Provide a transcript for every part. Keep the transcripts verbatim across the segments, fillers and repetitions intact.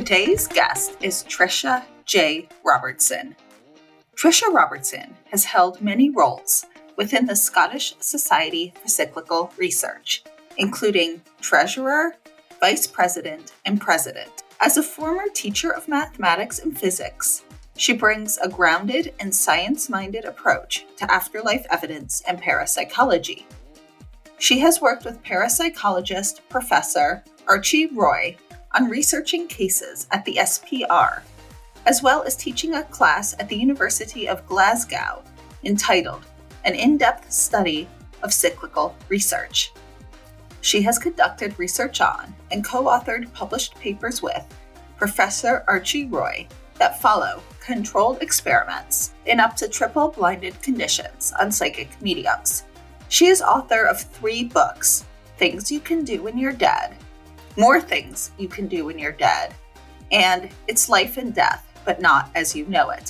Today's guest is Tricia J. Robertson. Tricia Robertson has held many roles within the Scottish Society for Cyclical Research, including Treasurer, Vice President, and President. As a former teacher of mathematics and physics, she brings a grounded and science-minded approach to afterlife evidence and parapsychology. She has worked with parapsychologist Professor Archie Roy on researching cases at the S P R, as well as teaching a class at the University of Glasgow entitled An In-Depth Study of Cyclical Research. She has conducted research on and co-authored published papers with Professor Archie Roy that follow controlled experiments in up to triple-blinded conditions on psychic mediums. She is author of three books: Things You Can Do When You're Dead, More Things You Can Do When You're Dead, and It's Life and Death, But Not As You Know It.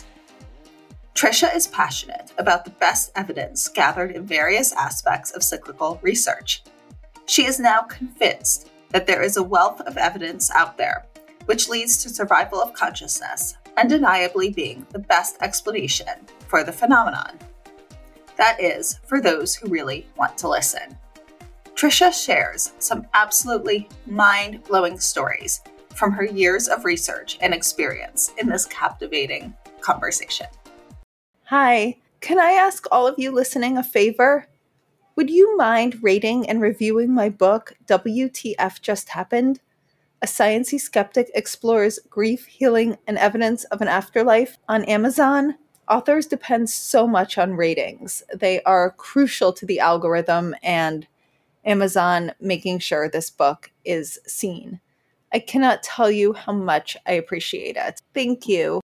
Tricia is passionate about the best evidence gathered in various aspects of cyclical research. She is now convinced that there is a wealth of evidence out there, which leads to survival of consciousness undeniably being the best explanation for the phenomenon. That is, for those who really want to listen. Tricia shares some absolutely mind-blowing stories from her years of research and experience in this captivating conversation. Hi, can I ask all of you listening a favor? Would you mind rating and reviewing my book, W T F Just Happened? A Sciencey Skeptic Explores Grief, Healing, and Evidence of an Afterlife on Amazon? Authors depend so much on ratings. They are crucial to the algorithm and Amazon making sure this book is seen. I cannot tell you how much I appreciate it. Thank you.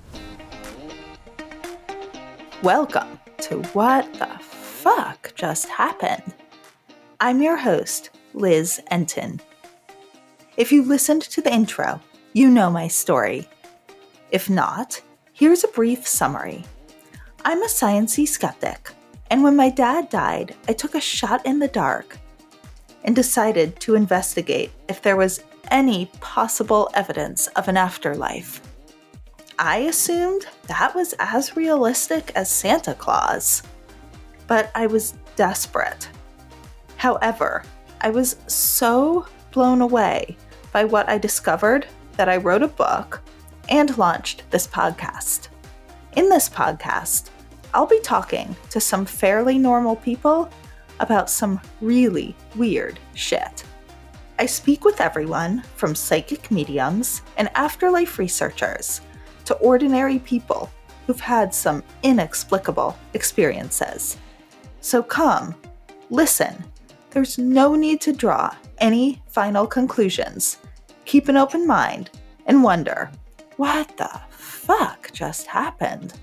Welcome to What the Fuck Just Happened? I'm your host, Liz Enton. If you listened to the intro, you know my story. If not, here's a brief summary. I'm a sciencey skeptic, and when my dad died, I took a shot in the dark and decided to investigate if there was any possible evidence of an afterlife. I assumed that was as realistic as Santa Claus, but I was desperate. However, I was so blown away by what I discovered that I wrote a book and launched this podcast. In this podcast, I'll be talking to some fairly normal people about some really weird shit. I speak with everyone from psychic mediums and afterlife researchers to ordinary people who've had some inexplicable experiences. So come, listen. There's no need to draw any final conclusions. Keep an open mind and wonder, what the fuck just happened?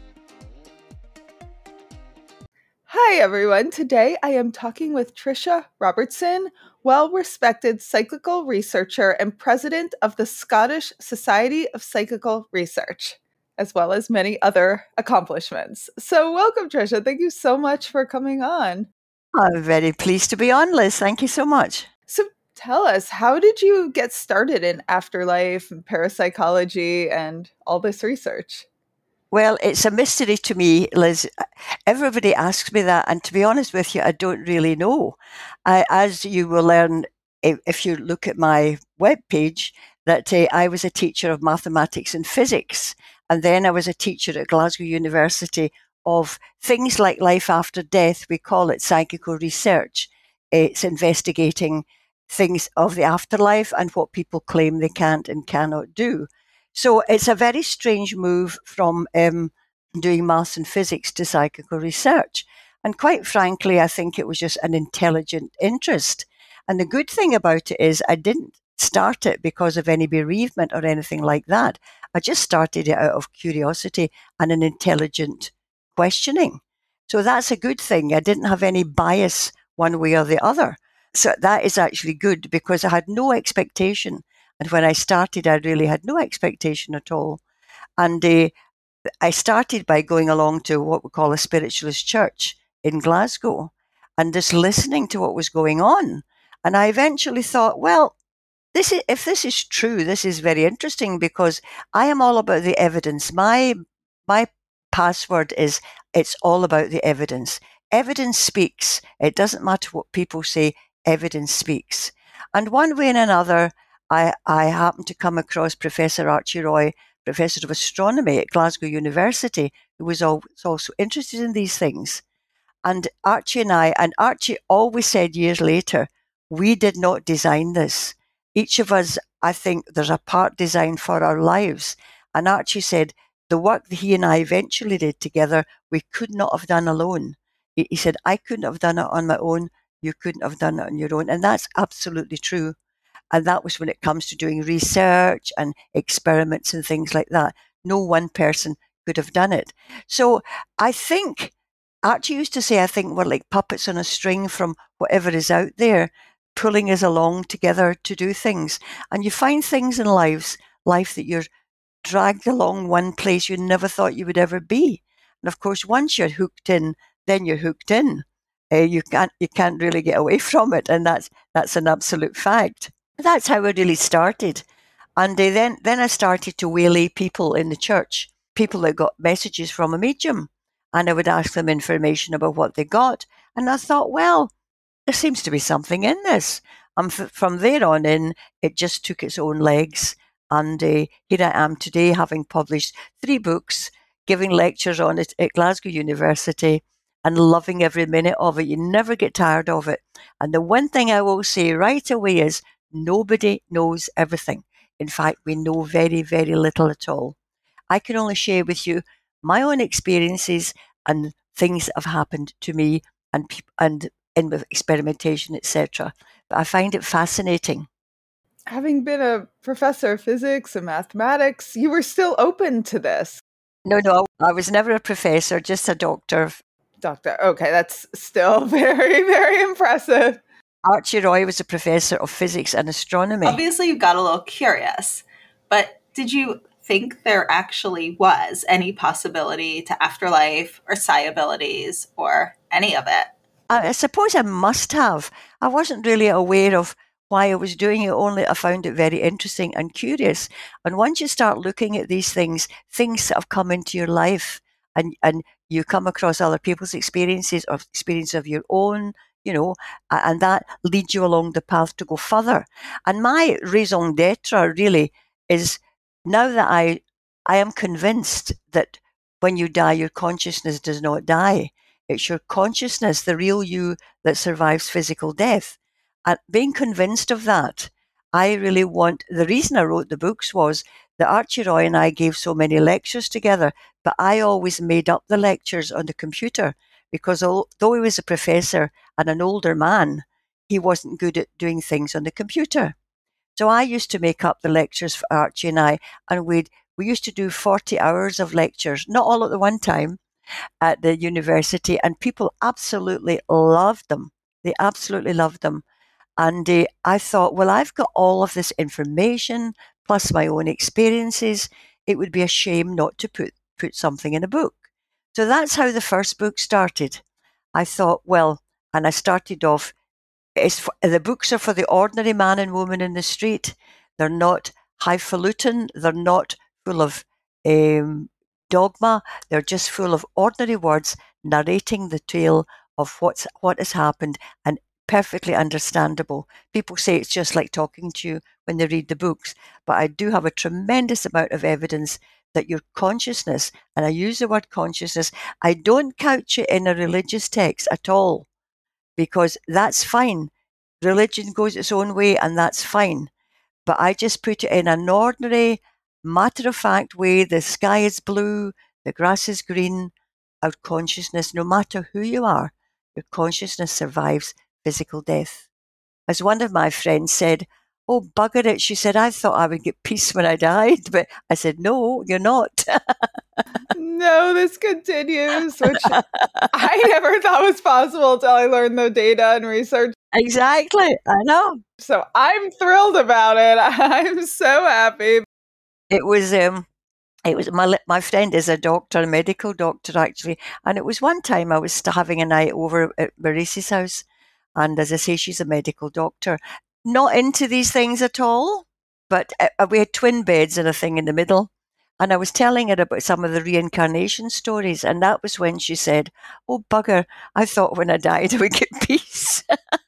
Hi everyone, today I am talking with Tricia Robertson, well-respected cyclical researcher and president of the Scottish Society of Psychical Research, as well as many other accomplishments. So welcome, Tricia. Thank you so much for coming on. I'm very pleased to be on, Liz. Thank you so much. So tell us, how did you get started in afterlife and parapsychology and all this research? Well, it's a mystery to me, Liz. Everybody asks me that, and to be honest with you, I don't really know. I, as you will learn if, if you look at my webpage, that uh, I was a teacher of mathematics and physics, and then I was a teacher at Glasgow University of things like life after death. We call it psychical research. It's investigating things of the afterlife and what people claim they can't and cannot do. So it's a very strange move from um, doing maths and physics to psychical research. And quite frankly, I think it was just an intelligent interest. And the good thing about it is I didn't start it because of any bereavement or anything like that. I just started it out of curiosity and an intelligent questioning. So that's a good thing. I didn't have any bias one way or the other. So that is actually good because I had no expectation. And when I started, I really had no expectation at all. And uh, I started by going along to what we call a spiritualist church in Glasgow and just listening to what was going on. And I eventually thought, well, this is, if this is true, this is very interesting because I am all about the evidence. My my password is it's all about the evidence. Evidence speaks. It doesn't matter what people say. Evidence speaks. And one way and another, I I happened to come across Professor Archie Roy, Professor of Astronomy at Glasgow University, who was also interested in these things. And Archie and I, and Archie always said years later, we did not design this. Each of us, I think there's a part designed for our lives. And Archie said, the work that he and I eventually did together, we could not have done alone. He, he said, I couldn't have done it on my own. You couldn't have done it on your own. And that's absolutely true. And that was when it comes to doing research and experiments and things like that. No one person could have done it. So I think Archie used to say, I think we're like puppets on a string from whatever is out there, pulling us along together to do things. And you find things in lives, life that you're dragged along one place you never thought you would ever be. And of course, once you're hooked in, then you're hooked in. Uh, you can't you can't really get away from it, and that's that's an absolute fact. That's how it really started. And uh, then then I started to waylay people in the church, people that got messages from a medium. And I would ask them information about what they got. And I thought, well, there seems to be something in this. And f- from there on in, it just took its own legs. And uh, here I am today, having published three books, giving lectures on it at Glasgow University, and loving every minute of it. You never get tired of it. And the one thing I will say right away is nobody knows everything. In fact, we know very, very little at all. I can only share with you my own experiences and things that have happened to me and and in experimentation, et cetera. But I find it fascinating. Having been a professor of physics and mathematics, you were still open to this. No, no, I was never a professor, just a doctor. Doctor, okay, that's still very, very impressive. Archie Roy was a professor of physics and astronomy. Obviously, you got a little curious, but did you think there actually was any possibility to afterlife or psi abilities or any of it? I, I suppose I must have. I wasn't really aware of why I was doing it, only I found it very interesting and curious. And once you start looking at these things, things that have come into your life, and, and you come across other people's experiences or experience of your own, you know, and that leads you along the path to go further. And my raison d'etre really is, now that I, I am convinced that when you die, your consciousness does not die. It's your consciousness, the real you, that survives physical death. And being convinced of that, I really want, the reason I wrote the books was that Archie Roy and I gave so many lectures together, but I always made up the lectures on the computer because although he was a professor and an older man, he wasn't good at doing things on the computer. So I used to make up the lectures for Archie and I, and we'd, we used to do forty hours of lectures, not all at the one time, at the university, and people absolutely loved them. They absolutely loved them. And uh, I thought, well, I've got all of this information, plus my own experiences. It would be a shame not to put, put something in a book. So that's how the first book started. I thought, well, and I started off, it's for, the books are for the ordinary man and woman in the street. They're not highfalutin. They're not full of um, dogma. They're just full of ordinary words narrating the tale of what's what has happened, and perfectly understandable. People say it's just like talking to you when they read the books, but I do have a tremendous amount of evidence that your consciousness, and I use the word consciousness, I don't couch it in a religious text at all, because that's fine. Religion goes its own way, and that's fine. But I just put it in an ordinary, matter-of-fact way. The sky is blue, the grass is green. Our consciousness, no matter who you are, your consciousness survives physical death. As one of my friends said, oh, bugger it. She said, I thought I would get peace when I died. But I said, no, you're not. No, this continues, which I never thought was possible until I learned the data and research. Exactly. I know. So I'm thrilled about it. I'm so happy. It was, um, it was my my friend is a doctor, a medical doctor actually, and it was one time I was having a night over at Maurice's house, and as I say, she's a medical doctor, not into these things at all, but uh, we had twin beds and a thing in the middle. And I was telling her about some of the reincarnation stories, and that was when she said, "Oh, bugger, I thought when I died I would get peace."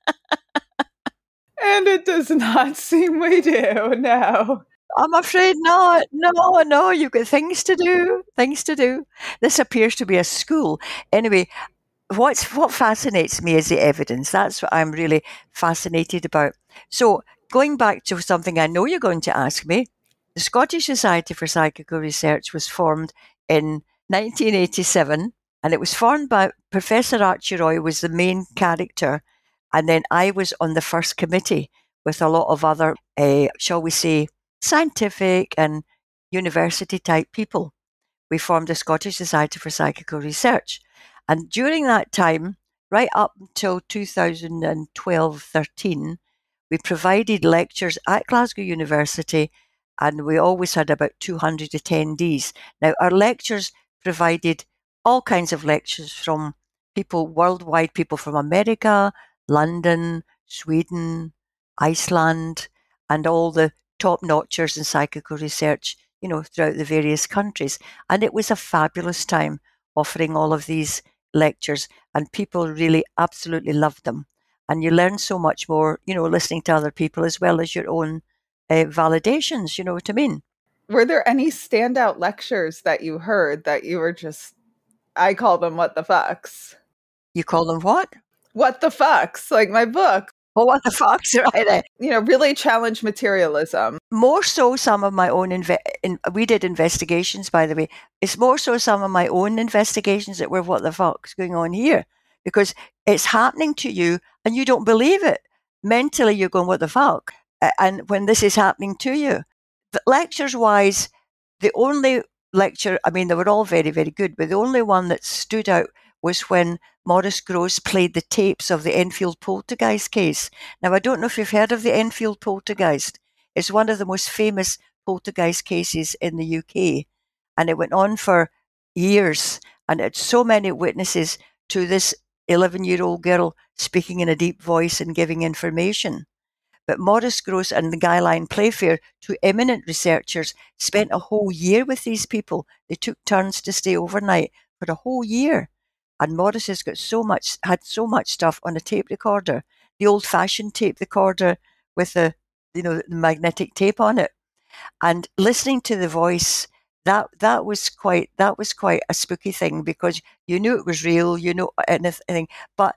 And it does not seem we do, no. I'm afraid not. No, no, you've got things to do, things to do. This appears to be a school. Anyway, what's what fascinates me is the evidence. That's what I'm really fascinated about. So, going back to something I know you're going to ask me, the Scottish Society for Psychical Research was formed in nineteen eighty-seven, and it was formed by Professor Archie Roy was the main character, and then I was on the first committee with a lot of other, uh, shall we say, scientific and university type people. We formed the Scottish Society for Psychical Research. And during that time, right up until two thousand twelve thirteen, we provided lectures at Glasgow University, and we always had about two hundred attendees. Now, our lectures provided all kinds of lectures from people worldwide, people from America, London, Sweden, Iceland, and all the top-notchers in psychical research, you know, throughout the various countries. And it was a fabulous time offering all of these lectures, and people really absolutely loved them. And you learn so much more, you know, listening to other people as well as your own uh, validations, you know what I mean? Were there any standout lectures that you heard that you were just, I call them what the fucks? You call them what? What the fucks, like my book. Oh, what the fuck's right? You know, really challenge materialism. More so some of my own, inve- in, we did investigations, by the way. It's more so some of my own investigations that were what the fuck's going on here. Because it's happening to you and you don't believe it. Mentally, you're going, what the fuck? And when this is happening to you. But lectures-wise, the only lecture, I mean, they were all very, very good, but the only one that stood out was when Maurice Grosse played the tapes of the Enfield Poltergeist case. Now, I don't know if you've heard of the Enfield Poltergeist. It's one of the most famous poltergeist cases in the U K. And it went on for years. And it had so many witnesses to this eleven-year-old girl speaking in a deep voice and giving information. But Maurice Grosse and the Guyline Playfair, two eminent researchers, spent a whole year with these people. They took turns to stay overnight for a whole year. And Maurice has got so much, had so much stuff on a tape recorder, the old-fashioned tape recorder with the, you know, the magnetic tape on it. And listening to the voice, that that was quite that was quite a spooky thing, because you knew it was real, you know anything. But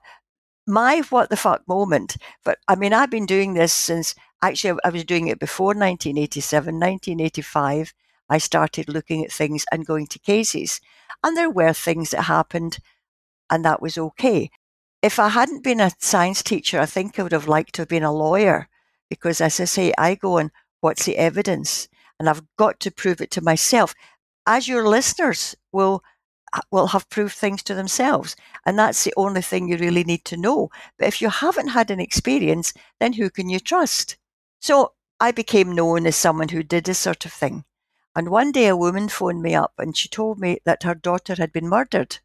my what the fuck moment, but I mean, I've been doing this since, actually I was doing it before nineteen eighty-seven, nineteen eighty-five. I started looking at things and going to cases, and there were things that happened, and that was okay. If I hadn't been a science teacher, I think I would have liked to have been a lawyer, because as I say, I go on what's the evidence, and I've got to prove it to myself, as your listeners will will have proved things to themselves. And that's the only thing you really need to know. But if you haven't had an experience, then who can you trust? So I became known as someone who did this sort of thing. And one day a woman phoned me up and she told me that her daughter had been murdered.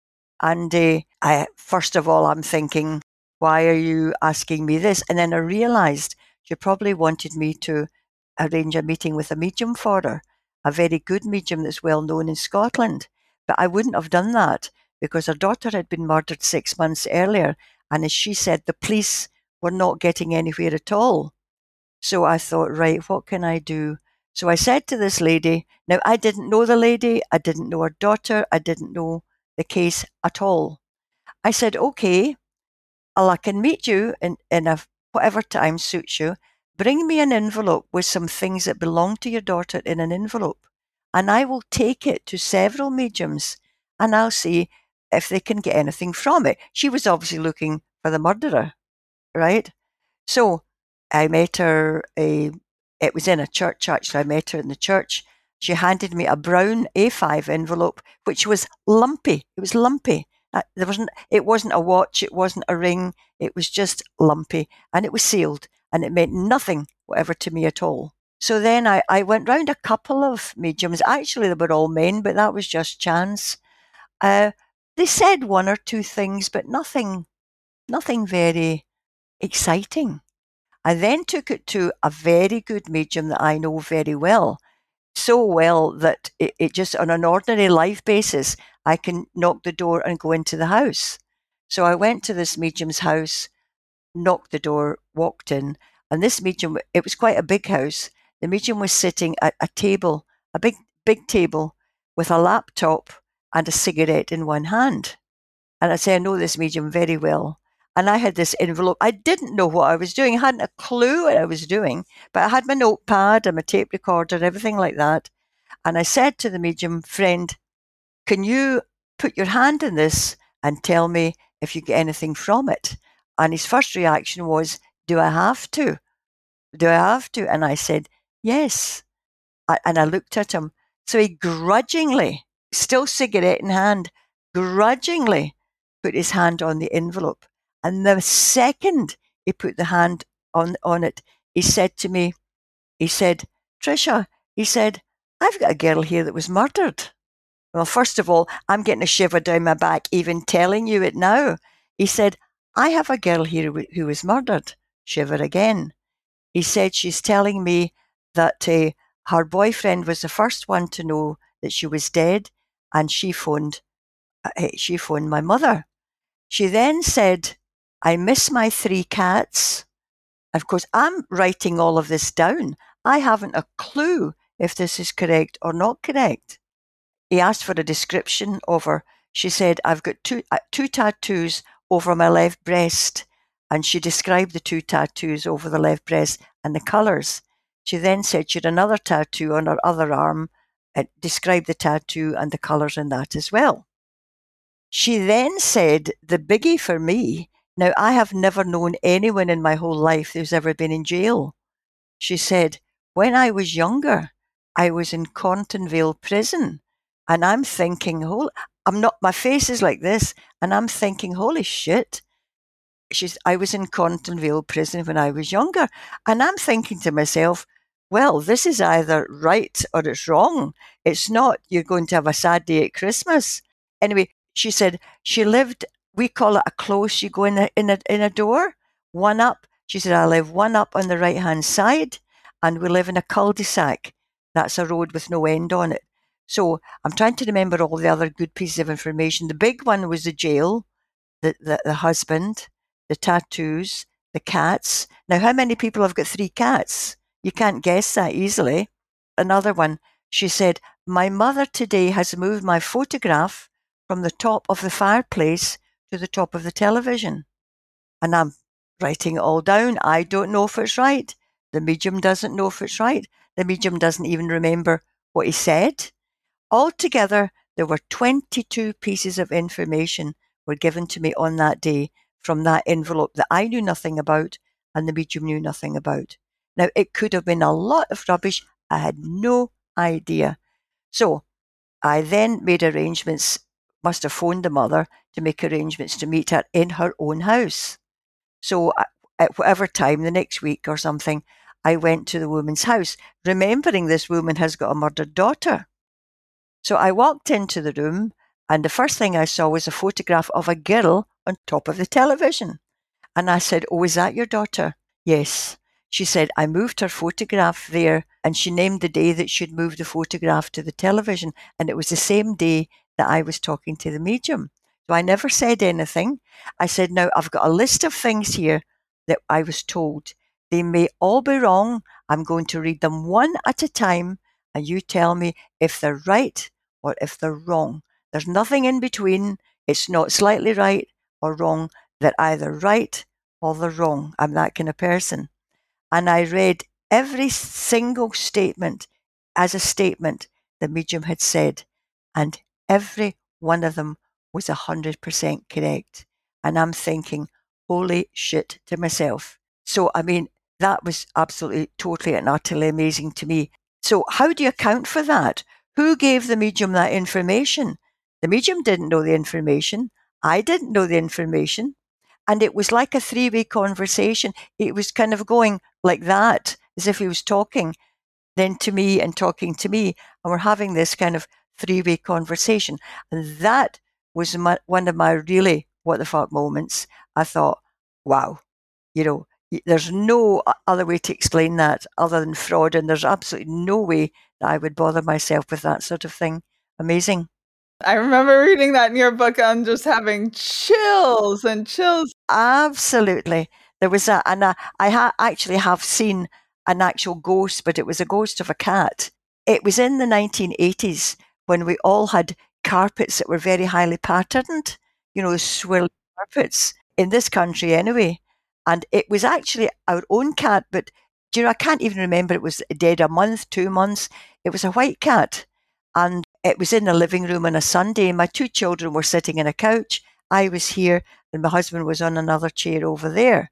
And uh, I, first of all, I'm thinking, why are you asking me this? And then I realised she probably wanted me to arrange a meeting with a medium for her, a very good medium that's well known in Scotland. But I wouldn't have done that, because her daughter had been murdered six months earlier. And as she said, the police were not getting anywhere at all. So I thought, right, what can I do? So I said to this lady, now I didn't know the lady, I didn't know her daughter, I didn't know the case at all. I said, okay, well, I can meet you in, in a whatever time suits you. Bring me an envelope with some things that belong to your daughter in an envelope, and I will take it to several mediums, and I'll see if they can get anything from it. She was obviously looking for the murderer, right? So I met her, a, it was in a church actually, I met her in the church. She handed me a brown A five envelope, which was lumpy. It was lumpy. Uh, there wasn't, it wasn't a watch, it wasn't a ring, it was just lumpy, and it was sealed, and it meant nothing whatever to me at all. So then I, I went round a couple of mediums. Actually, they were all men, but that was just chance. Uh, they said one or two things, but nothing, nothing very exciting. I then took it to a very good medium that I know very well. So well that it, it just, on an ordinary life basis, I can knock the door and go into the house. So I went to this medium's house, knocked the door, walked in, and this medium, it was quite a big house. The medium was sitting at a table, a big, big table with a laptop and a cigarette in one hand. And I say, I know this medium very well. And I had this envelope. I didn't know what I was doing. I hadn't a clue what I was doing, but I had my notepad and my tape recorder, everything like that. And I said to the medium, friend, can you put your hand in this and tell me if you get anything from it? And his first reaction was, do I have to? Do I have to? And I said, yes. I, and I looked at him. So he grudgingly, still cigarette in hand, grudgingly put his hand on the envelope. And the second he put the hand on, on it, he said to me, he said, Tricia, he said, I've got a girl here that was murdered. Well, first of all, I'm getting a shiver down my back even telling you it now. He said, I have a girl here who was murdered. Shiver again. He said, she's telling me that uh, her boyfriend was the first one to know that she was dead, and she phoned, uh, she phoned my mother. She then said, I miss my three cats. Of course, I'm writing all of this down. I haven't a clue if this is correct or not correct. He asked for a description of her. She said, I've got two, uh, two tattoos over my left breast. And she described the two tattoos over the left breast and the colours. She then said she had another tattoo on her other arm and described the tattoo and the colours in that as well. She then said, the biggie for me, now I have never known anyone in my whole life who's ever been in jail. She said, when I was younger, I was in Corntonville prison. And I'm thinking, holy, I'm not, my face is like this. And I'm thinking, holy shit. She's, I was in Corntonville prison when I was younger. And I'm thinking to myself, well, this is either right or it's wrong. It's not, you're going to have a sad day at Christmas. Anyway, she said she lived, we call it a close. You go in a, in a, in a door, one up. She said, I live one up on the right-hand side, and we live in a cul-de-sac. That's a road with no end on it. So I'm trying to remember all the other good pieces of information. The big one was the jail, the, the, the husband, the tattoos, the cats. Now, how many people have got three cats? You can't guess that easily. Another one, she said, my mother today has moved my photograph from the top of the fireplace to the top of the television. And I'm writing it all down. I don't know if it's right. The medium doesn't know if it's right. The medium doesn't even remember what he said. Altogether, there were twenty-two pieces of information were given to me on that day from that envelope that I knew nothing about and the medium knew nothing about. Now, it could have been a lot of rubbish. I had no idea. So I then made arrangements, must have phoned the mother to make arrangements to meet her in her own house. So at whatever time, the next week or something, I went to the woman's house, remembering this woman has got a murdered daughter. So I walked into the room, and the first thing I saw was a photograph of a girl on top of the television. And I said, oh, is that your daughter? Yes. She said, I moved her photograph there, and she named the day that she'd moved the photograph to the television. And it was the same day that I was talking to the medium. So I never said anything. I said, now I've got a list of things here that I was told. They may all be wrong. I'm going to read them one at a time, and you tell me if they're right or if they're wrong. There's nothing in between. It's not slightly right or wrong. They're either right or they're wrong. I'm that kind of person. And I read every single statement as a statement the medium had said, and every one of them was one hundred percent correct. And I'm thinking, holy shit to myself. So, I mean, that was absolutely, totally and utterly amazing to me. So how do you account for that? Who gave the medium that information? The medium didn't know the information. I didn't know the information. And it was like a three-way conversation. It was kind of going like that, as if he was talking then to me and talking to me. And we're having this kind of three-way conversation. And that was my, one of my really what the fuck moments. I thought, wow, you know, There's no other way to explain that other than fraud, and there's absolutely no way that I would bother myself with that sort of thing. Amazing. I remember reading that in your book and just having chills and chills. Absolutely. There was a, and I, I ha- actually have seen an actual ghost, but it was a ghost of a cat. It was in the nineteen eighties when we all had carpets that were very highly patterned, you know, swirling carpets in this country anyway. And it was actually our own cat, but do you know, I can't even remember, it was dead a month, two months. It was a white cat. And it was in the living room on a Sunday. My two children were sitting in a couch. I was here and my husband was on another chair over there.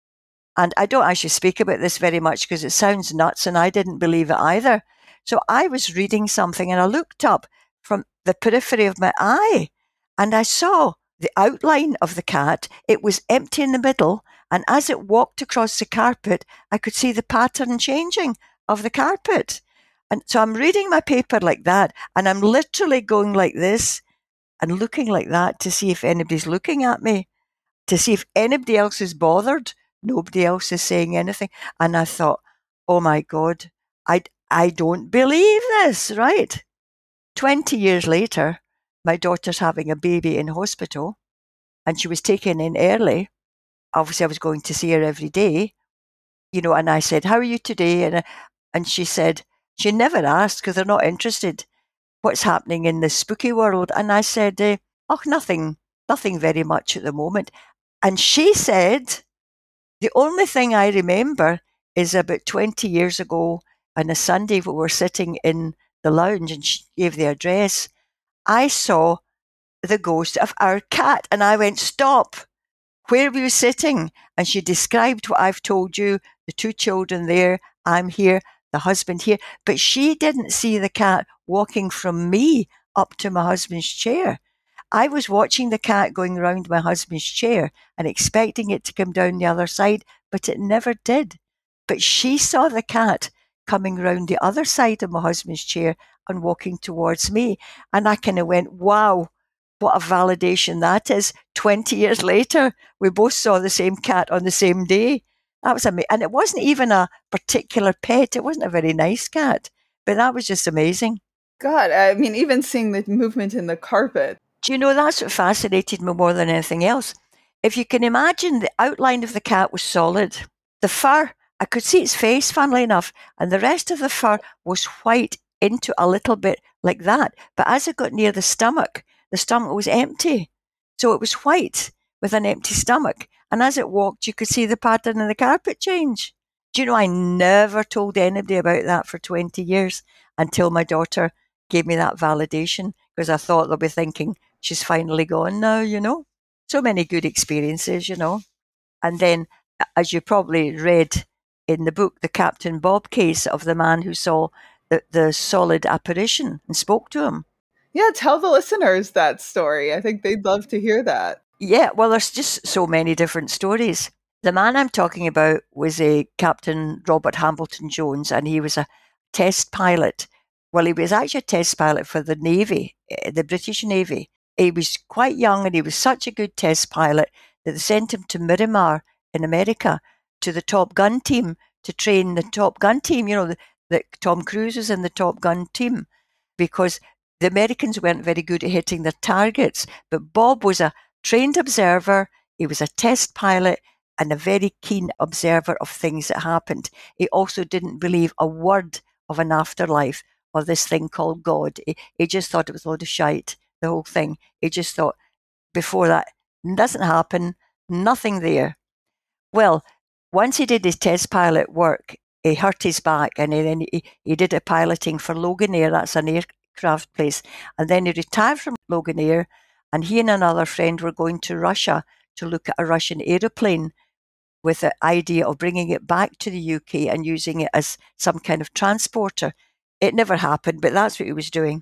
And I don't actually speak about this very much because it sounds nuts and I didn't believe it either. So I was reading something and I looked up from the periphery of my eye and I saw the outline of the cat. It was empty in the middle. And as it walked across the carpet, I could see the pattern changing of the carpet. And so I'm reading my paper like that and I'm literally going like this and looking like that to see if anybody's looking at me, to see if anybody else is bothered. Nobody else is saying anything. And I thought, oh my God, I, I don't believe this, right? twenty years later, my daughter's having a baby in hospital and she was taken in early. Obviously, I was going to see her every day, you know, and I said, how are you today? And, and she said, she never asked because they're not interested. What's happening in the spooky world? And I said, uh, oh, nothing, nothing very much at the moment. And she said, the only thing I remember is about twenty years ago on a Sunday when we were sitting in the lounge and she gave the address, I saw the ghost of our cat. And I went, stop, where were you sitting? And she described what I've told you, the two children there, I'm here, the husband here. But she didn't see the cat walking from me up to my husband's chair. I was watching the cat going around my husband's chair and expecting it to come down the other side, but it never did. But she saw the cat coming round the other side of my husband's chair and walking towards me. And I kind of went, wow, what a validation that is. twenty years later, we both saw the same cat on the same day. That was amazing. And it wasn't even a particular pet. It wasn't a very nice cat, but that was just amazing. God, I mean, even seeing the movement in the carpet. Do you know, that's what fascinated me more than anything else. If you can imagine, the outline of the cat was solid. The fur, I could see its face, funnily enough, and the rest of the fur was white into a little bit like that. But as it got near the stomach, the stomach was empty. So it was white with an empty stomach. And as it walked, you could see the pattern in the carpet change. Do you know, I never told anybody about that for twenty years until my daughter gave me that validation, because I thought they'll be thinking, she's finally gone now, you know. So many good experiences, you know. And then, as you probably read in the book, the Captain Bob case of the man who saw the, the solid apparition and spoke to him. Yeah, tell the listeners that story. I think they'd love to hear that. Yeah, well, there's just so many different stories. The man I'm talking about was a Captain Robert Hambleton Jones, and he was a test pilot. Well, he was actually a test pilot for the Navy, the British Navy. He was quite young and he was such a good test pilot that they sent him to Miramar in America to the Top Gun team to train the Top Gun team. You know, that the, Tom Cruise was in the Top Gun team because the Americans weren't very good at hitting their targets. But Bob was a trained observer. He was a test pilot and a very keen observer of things that happened. He also didn't believe a word of an afterlife or this thing called God. He, he just thought it was a load of shite, the whole thing. He just thought, before that, doesn't happen, nothing there. Well, once he did his test pilot work, he hurt his back and then he, he did a piloting for Loganair, that's an aircraft place. And then he retired from Loganair and he and another friend were going to Russia to look at a Russian aeroplane with the idea of bringing it back to the U K and using it as some kind of transporter. It never happened, but that's what he was doing.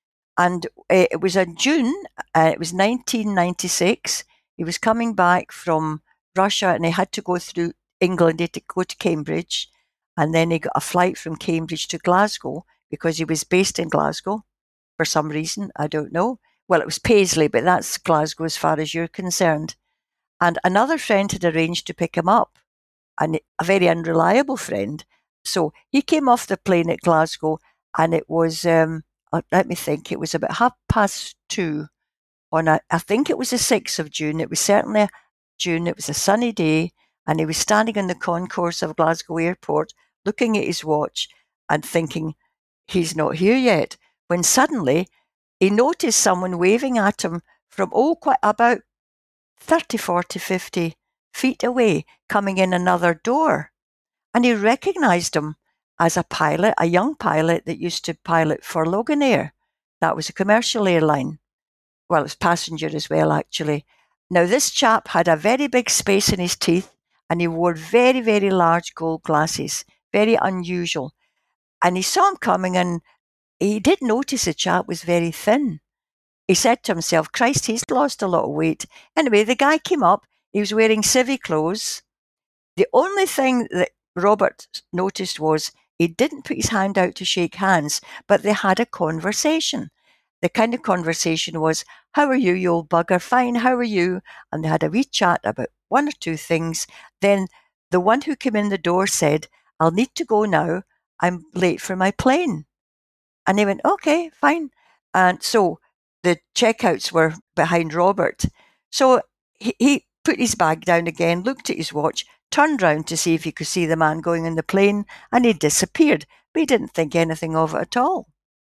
And it was in June, uh, it was nineteen ninety-six. He was coming back from Russia and he had to go through England. He had to go to Cambridge. And then he got a flight from Cambridge to Glasgow because he was based in Glasgow for some reason. I don't know. Well, it was Paisley, but that's Glasgow as far as you're concerned. And another friend had arranged to pick him up. and a very unreliable friend. So he came off the plane at Glasgow, and it was, um, let me think, it was about half past two on a, I think it was the sixth of June. It was certainly June. It was a sunny day, and he was standing in the concourse of Glasgow Airport, looking at his watch and thinking, he's not here yet, when suddenly he noticed someone waving at him from, oh, quite about thirty, forty, fifty feet away, coming in another door. And he recognised him as a pilot, a young pilot that used to pilot for Loganair. That was a commercial airline. Well, it was passenger as well, actually. Now, this chap had a very big space in his teeth, and he wore very, very large gold glasses, very unusual. And he saw him coming, and he did notice the chap was very thin. He said to himself, Christ, he's lost a lot of weight. Anyway, the guy came up. He was wearing civvy clothes. The only thing that Robert noticed was he didn't put his hand out to shake hands, but they had a conversation. The kind of conversation was, how are you, you old bugger? Fine, how are you? And they had a wee chat about one or two things. Then the one who came in the door said, I'll need to go now. I'm late for my plane. And they went, okay, fine. And so the checkouts were behind Robert. So he, he put his bag down again, looked at his watch, turned round to see if he could see the man going in the plane, and he disappeared. But he didn't think anything of it at all.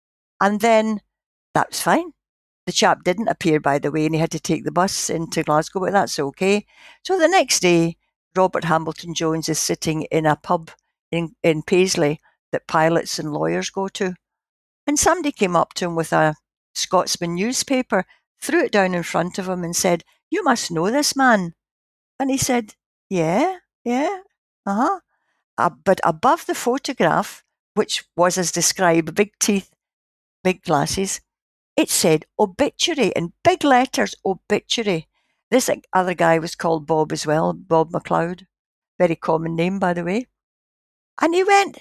And then that was fine. The chap didn't appear, by the way, and he had to take the bus into Glasgow, but that's okay. So the next day, Robert Hambleton-Jones is sitting in a pub in, in Paisley that pilots and lawyers go to. And somebody came up to him with a Scotsman newspaper, threw it down in front of him and said, you must know this man. And he said, yeah, yeah, uh-huh. Uh, but above the photograph, which was as described, big teeth, big glasses, it said obituary in big letters, obituary. This other guy was called Bob as well, Bob McLeod. Very common name, by the way. And he went,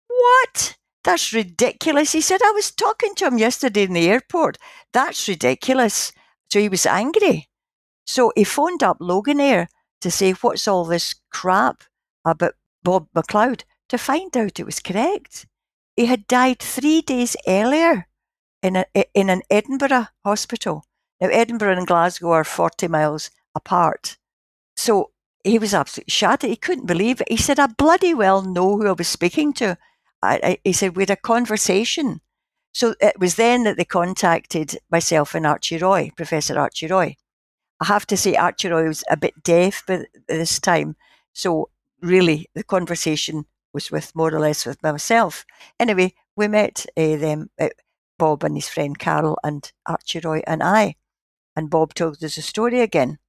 what? That's ridiculous. He said, I was talking to him yesterday in the airport. That's ridiculous. So he was angry. So he phoned up Loganair to say, what's all this crap about Bob McLeod? To find out it was correct. He had died three days earlier in a, in an Edinburgh hospital. Now, Edinburgh and Glasgow are forty miles apart. So he was absolutely shattered. He couldn't believe it. He said, I bloody well know who I was speaking to. I, I, he said, we had a conversation. So it was then that they contacted myself and Archie Roy, Professor Archie Roy. I have to say Archie Roy was a bit deaf by this time. So really, the conversation was with more or less with myself. Anyway, we met uh, them, uh, Bob and his friend Carol and Archie Roy and I. And Bob told us a story again.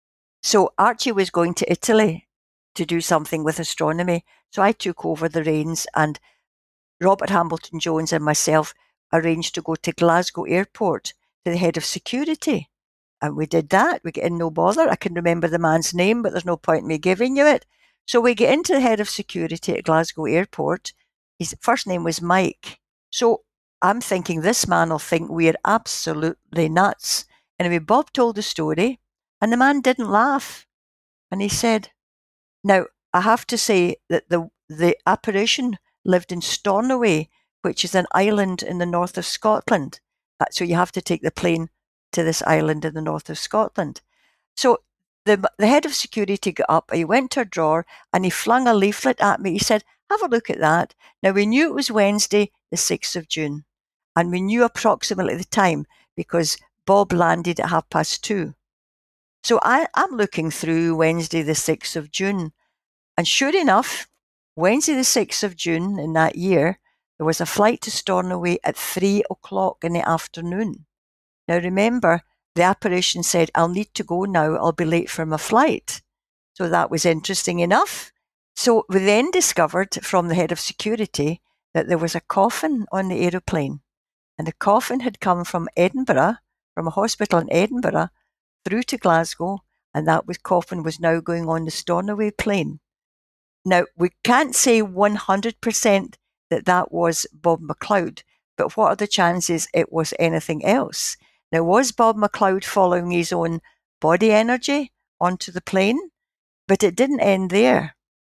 So Archie was going to Italy to do something with astronomy. So I took over the reins, and Robert Hambleton-Jones and myself arranged to go to Glasgow Airport to the head of security. And we did that. We get in, no bother. I can remember the man's name, but there's no point in me giving you it. So we get into the head of security at Glasgow Airport. His first name was Mike. So I'm thinking this man will think we're absolutely nuts. Anyway, Bob told the story, and the man didn't laugh. And he said, now, I have to say that the, the apparition lived in Stornoway, which is an island in the north of Scotland. So you have to take the plane to this island in the north of Scotland. So the, the head of security got up, he went to a drawer, and he flung a leaflet at me. He said, have a look at that. Now, we knew it was Wednesday, the sixth of June, and we knew approximately the time because Bob landed at half past two. So I, I'm looking through Wednesday, the sixth of June, and sure enough, Wednesday, the sixth of June in that year, there was a flight to Stornoway at three o'clock in the afternoon. Now, remember, the apparition said, I'll need to go now. I'll be late for my flight. So that was interesting enough. So we then discovered from the head of security that there was a coffin on the aeroplane. And the coffin had come from Edinburgh, from a hospital in Edinburgh, through to Glasgow. And that was, coffin was now going on the Stornoway plane. Now, we can't say one hundred percent that that was Bob McLeod, but what are the chances it was anything else? Now, was Bob McLeod following his own body energy onto the plane? But it didn't end there.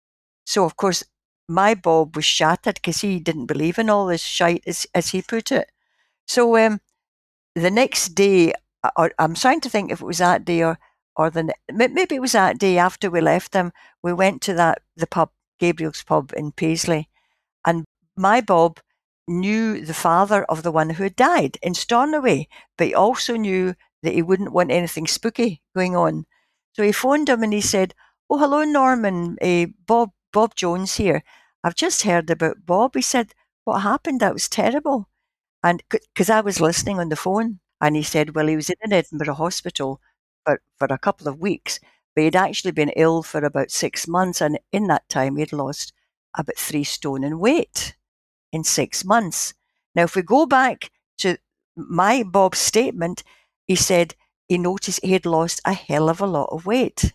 So, of course, my Bob was shattered because he didn't believe in all this shite, as, as he put it. So um, the next day, or I'm trying to think if it was that day or, or the maybe it was that day after we left him, we went to that the pub, Gabriel's pub in Paisley, and my Bob knew the father of the one who had died in Stornoway, but he also knew that he wouldn't want anything spooky going on. So he phoned him and he said, "Oh, hello, Norman. Uh, Bob Bob Jones here. I've just heard about Bob." He said, "What happened? That was terrible." And because I was listening on the phone, and he said, well, he was in an Edinburgh hospital for, for a couple of weeks, but he'd actually been ill for about six months. And in that time, he'd lost about three stone in weight in six months. Now, if we go back to my Bob's statement, he said he noticed he had lost a hell of a lot of weight.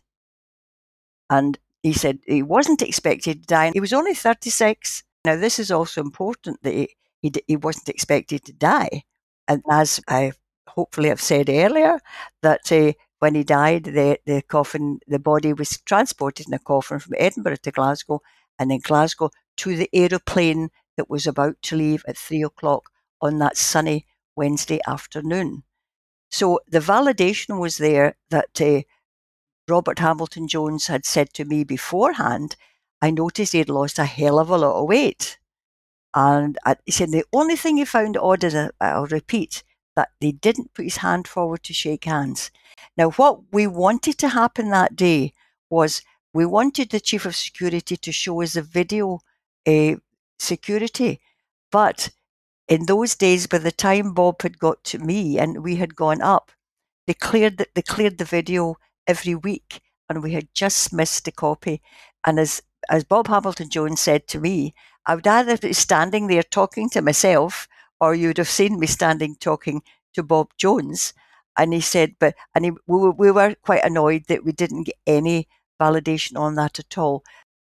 And he said he wasn't expected to die. He was only thirty-six. Now, this is also important that he, he, he wasn't expected to die. And as I hopefully have said earlier, that uh, when he died, the, the coffin, the body was transported in a coffin from Edinburgh to Glasgow, and then Glasgow to the aeroplane that was about to leave at three o'clock on that sunny Wednesday afternoon. So the validation was there that uh, Robert Hamilton Jones had said to me beforehand, I noticed he had lost a hell of a lot of weight. And I, he said the only thing he found odd is, a, I'll repeat, that they didn't put his hand forward to shake hands. Now, what we wanted to happen that day was we wanted the Chief of Security to show us a video uh, security. But in those days, by the time Bob had got to me and we had gone up, they cleared the, they cleared the video every week, and we had just missed the copy. And as as Bob Hamilton Jones said to me, I would either be standing there talking to myself, or you would have seen me standing talking to Bob Jones. And he said, but and he, we, were, we were quite annoyed that we didn't get any validation on that at all.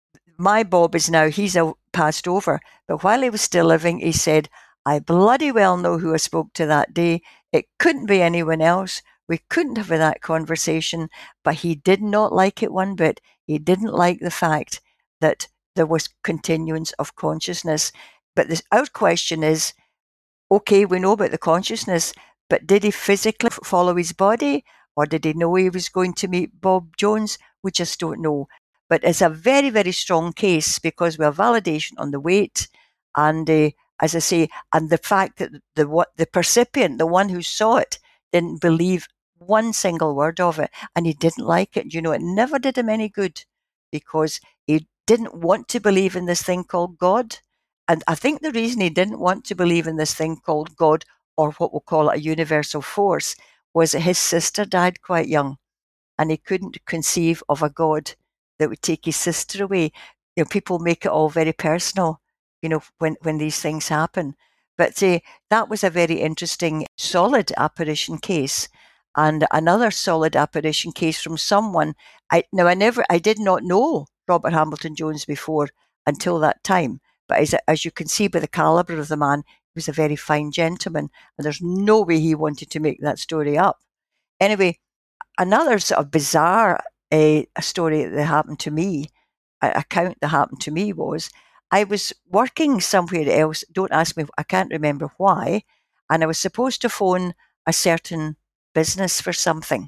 My Bob is now, he's passed over, but while he was still living, he said, I bloody well know who I spoke to that day. It couldn't be anyone else. We couldn't have that conversation, but he did not like it one bit. He didn't like the fact that there was continuance of consciousness. But the, our question is, okay, we know about the consciousness, but did he physically follow his body, or did he know he was going to meet Bob Jones? We just don't know. But it's a very, very strong case because we have validation on the weight, and uh, as I say, and the fact that the what the percipient, the one who saw it, didn't believe one single word of it, and he didn't like it. You know, it never did him any good because he didn't want to believe in this thing called God. And I think the reason he didn't want to believe in this thing called God, or what we'll call it a universal force, was that his sister died quite young, and he couldn't conceive of a God that would take his sister away. You know, people make it all very personal, you know, when, when these things happen. But uh, that was a very interesting, solid apparition case. And another solid apparition case from someone. I now I never, I did not know Robert Hamilton Jones before until that time. But as, as you can see by the calibre of the man, he was a very fine gentleman, and there's no way he wanted to make that story up. Anyway, another sort of bizarre uh, story that happened to me, an account that happened to me was, I was working somewhere else. Don't ask me, I can't remember why. And I was supposed to phone a certain business for something.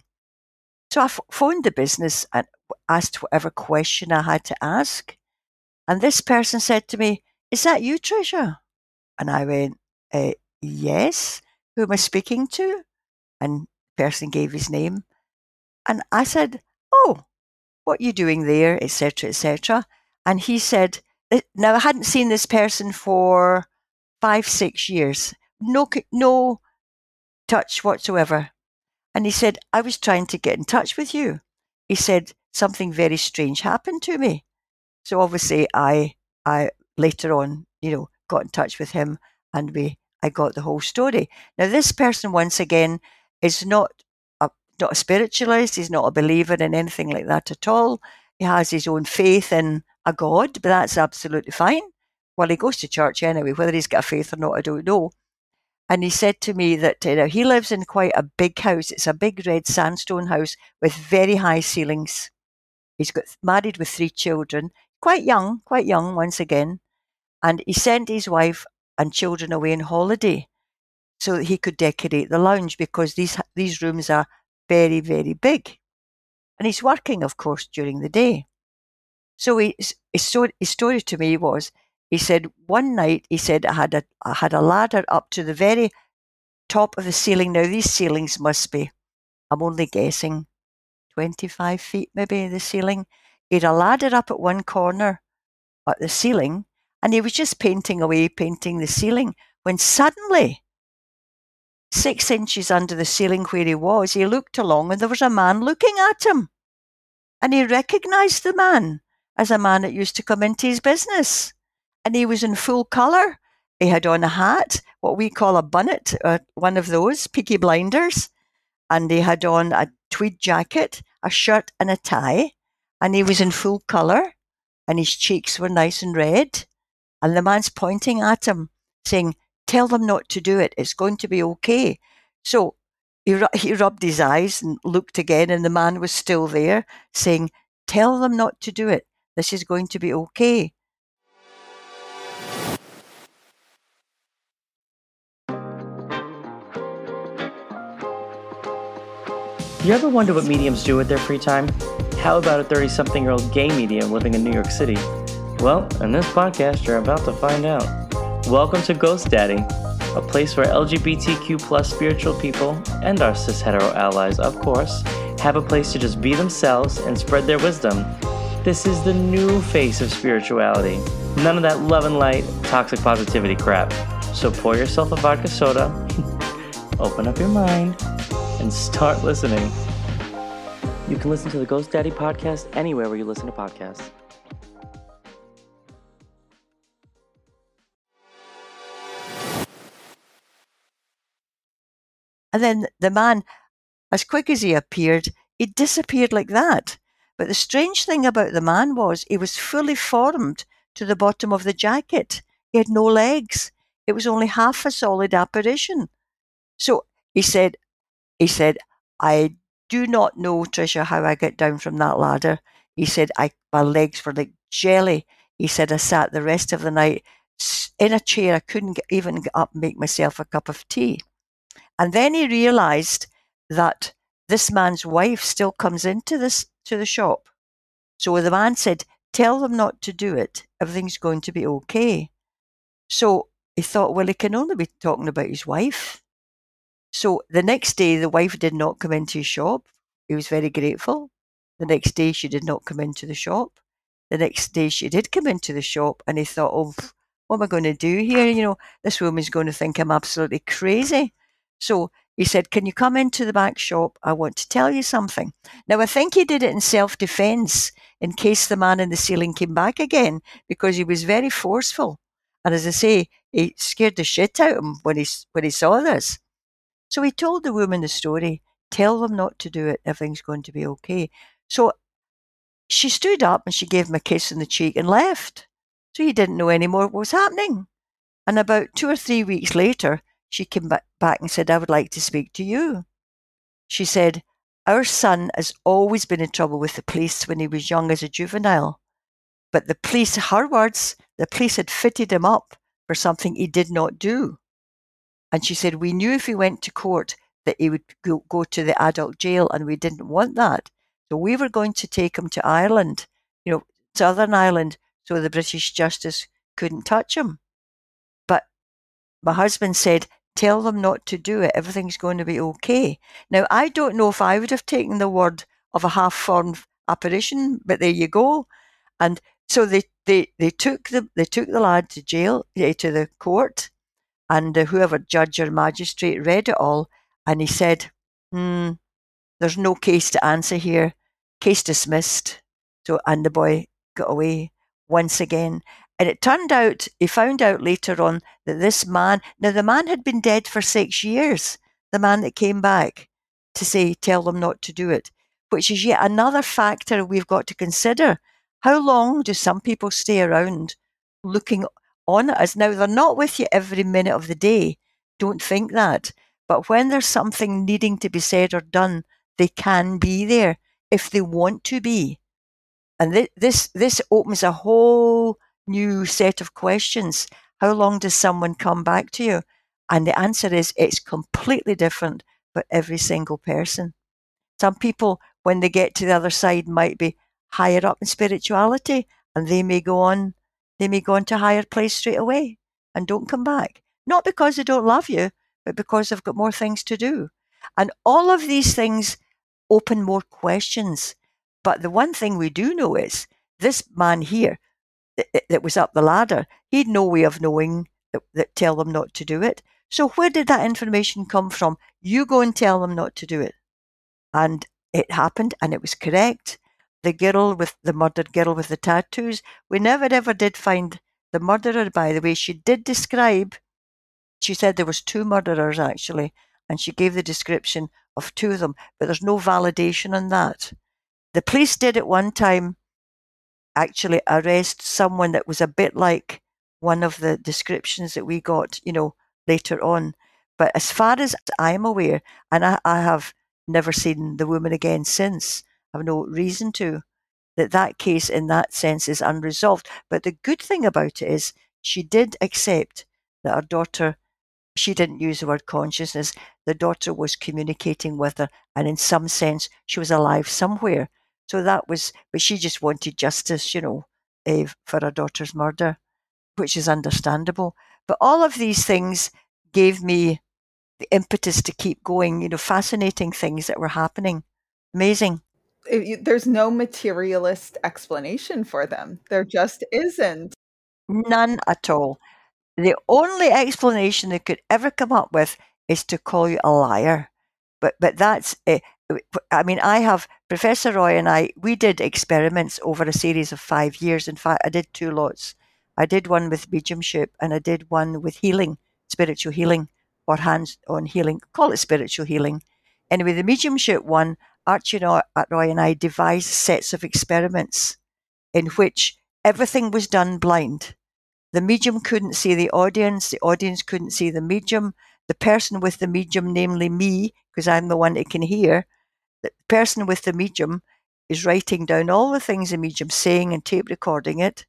So I f- phoned the business and asked whatever question I had to ask. And this person said to me, is that you, Tricia? And I went, uh, yes. Who am I speaking to? And the person gave his name. And I said, oh, what are you doing there, et cetera, et cetera. And he said, now I hadn't seen this person for five, six years. No, no touch whatsoever. And he said, I was trying to get in touch with you. He said, something very strange happened to me. So obviously I, I later on, you know, got in touch with him, and we, I got the whole story. Now this person, once again, is not a, not a spiritualist. He's not a believer in anything like that at all. He has his own faith in a God, but that's absolutely fine. Well, he goes to church anyway. Whether he's got a faith or not, I don't know. And he said to me that you know, he lives in quite a big house. It's a big red sandstone house with very high ceilings. He's got married with three children, quite young, quite young once again, and he sent his wife and children away on holiday so that he could decorate the lounge, because these these rooms are very, very big. And he's working, of course, during the day. So he, his, story, his story to me was, he said, one night, he said, I had, a, I had a ladder up to the very top of the ceiling. Now, these ceilings must be, I'm only guessing, twenty-five feet maybe, the ceiling. He had a ladder up at one corner at the ceiling, and he was just painting away, painting the ceiling, when suddenly, six inches under the ceiling where he was, he looked along and there was a man looking at him. And he recognised the man as a man that used to come into his business. And he was in full colour. He had on a hat, what we call a bonnet, uh, one of those, Peaky Blinders. And he had on a tweed jacket, a shirt and a tie. And he was in full colour. And his cheeks were nice and red. And the man's pointing at him, saying, tell them not to do it. It's going to be okay. So he, he rubbed his eyes and looked again, and the man was still there, saying, tell them not to do it. This is going to be okay. You ever wonder what mediums do with their free time? How about a thirty-something-year-old gay medium living in New York City? Well, in this podcast, you're about to find out. Welcome to Ghost Daddy, a place where L G B T Q plus spiritual people, and our cis-hetero allies, of course, have a place to just be themselves and spread their wisdom. This is the new face of spirituality. None of that love and light, toxic positivity crap. So pour yourself a vodka soda, open up your mind, and start listening. You can listen to the Ghost Daddy podcast anywhere where you listen to podcasts. And then the man, as quick as he appeared, he disappeared like that. But the strange thing about the man was he was fully formed to the bottom of the jacket. He had no legs. It was only half a solid apparition. So he said, he said, I do not know, Tricia, how I got down from that ladder. He said, I my legs were like jelly. He said, I sat the rest of the night in a chair. I couldn't get, even get up and make myself a cup of tea. And then he realised that this man's wife still comes into this to the shop. So the man said, tell them not to do it. Everything's going to be okay. So he thought, well, he can only be talking about his wife. So the next day, the wife did not come into his shop. He was very grateful. The next day, she did not come into the shop. The next day, she did come into the shop, and he thought, oh, what am I going to do here? You know, this woman's going to think I'm absolutely crazy. So he said, can you come into the back shop? I want to tell you something. Now, I think he did it in self-defense in case the man in the ceiling came back again, because he was very forceful. And as I say, he scared the shit out of him when he, when he saw this. So he told the woman the story. Tell them not to do it. Everything's going to be okay. So she stood up and she gave him a kiss on the cheek and left. So he didn't know any more what was happening. And about two or three weeks later, she came back and said, I would like to speak to you. She said, our son has always been in trouble with the police when he was young as a juvenile. But the police, her words, the police had fitted him up for something he did not do. And she said, we knew if he went to court that he would go, go to the adult jail, and we didn't want that. So we were going to take him to Ireland, you know, Southern Ireland, so the British justice couldn't touch him. But my husband said, tell them not to do it. Everything's going to be okay. Now, I don't know if I would have taken the word of a half-formed apparition, but there you go. And so they, they, they took the they took the lad to jail, to the court, and uh, whoever judge or magistrate read it all, and he said, hmm, there's no case to answer here. Case dismissed. So, and the boy got away once again. And it turned out, he found out later on that this man, now the man had been dead for six years, the man that came back to say, tell them not to do it, which is yet another factor we've got to consider. How long do some people stay around looking on at us? Now, they're not with you every minute of the day. Don't think that. But when there's something needing to be said or done, they can be there if they want to be. And th- this this opens a whole new set of questions. How long does someone come back to you? And the answer is it's completely different for every single person. Some people, when they get to the other side, might be higher up in spirituality, and they may go on, they may go on to a higher place straight away and don't come back. Not because they don't love you, but because they've got more things to do. And all of these things open more questions. But the one thing we do know is this man here that, that was up the ladder, he'd no way of knowing that, that tell them not to do it. So where did that information come from? You go and tell them not to do it. And it happened, and it was correct. The girl with the murdered girl with the tattoos, we never ever did find the murderer, by the way. She did describe, she said there was two murderers actually, and she gave the description of two of them, but there's no validation on that. The police did at one time actually arrest someone that was a bit like one of the descriptions that we got, you know, later on. But as far as I'm aware, and I, I have never seen the woman again since, I have no reason to, that that case in that sense is unresolved. But the good thing about it is she did accept that her daughter, she didn't use the word consciousness, the daughter was communicating with her, and in some sense she was alive somewhere. So that was, but she just wanted justice, you know, uh, for her daughter's murder, which is understandable. But all of these things gave me the impetus to keep going, you know, fascinating things that were happening. Amazing. It, you, there's no materialist explanation for them. There just isn't. None at all. The only explanation they could ever come up with is to call you a liar. But but that's, uh, I mean, I have, Professor Roy and I, we did experiments over a series of five years. In fact, I did two lots. I did one with mediumship, and I did one with healing, spiritual healing, or hands-on healing. Call it spiritual healing. Anyway, the mediumship one, Archie Roy and I devised sets of experiments in which everything was done blind. The medium couldn't see the audience. The audience couldn't see the medium. The person with the medium, namely me, because I'm the one that can hear, the person with the medium is writing down all the things the medium's saying and tape recording it.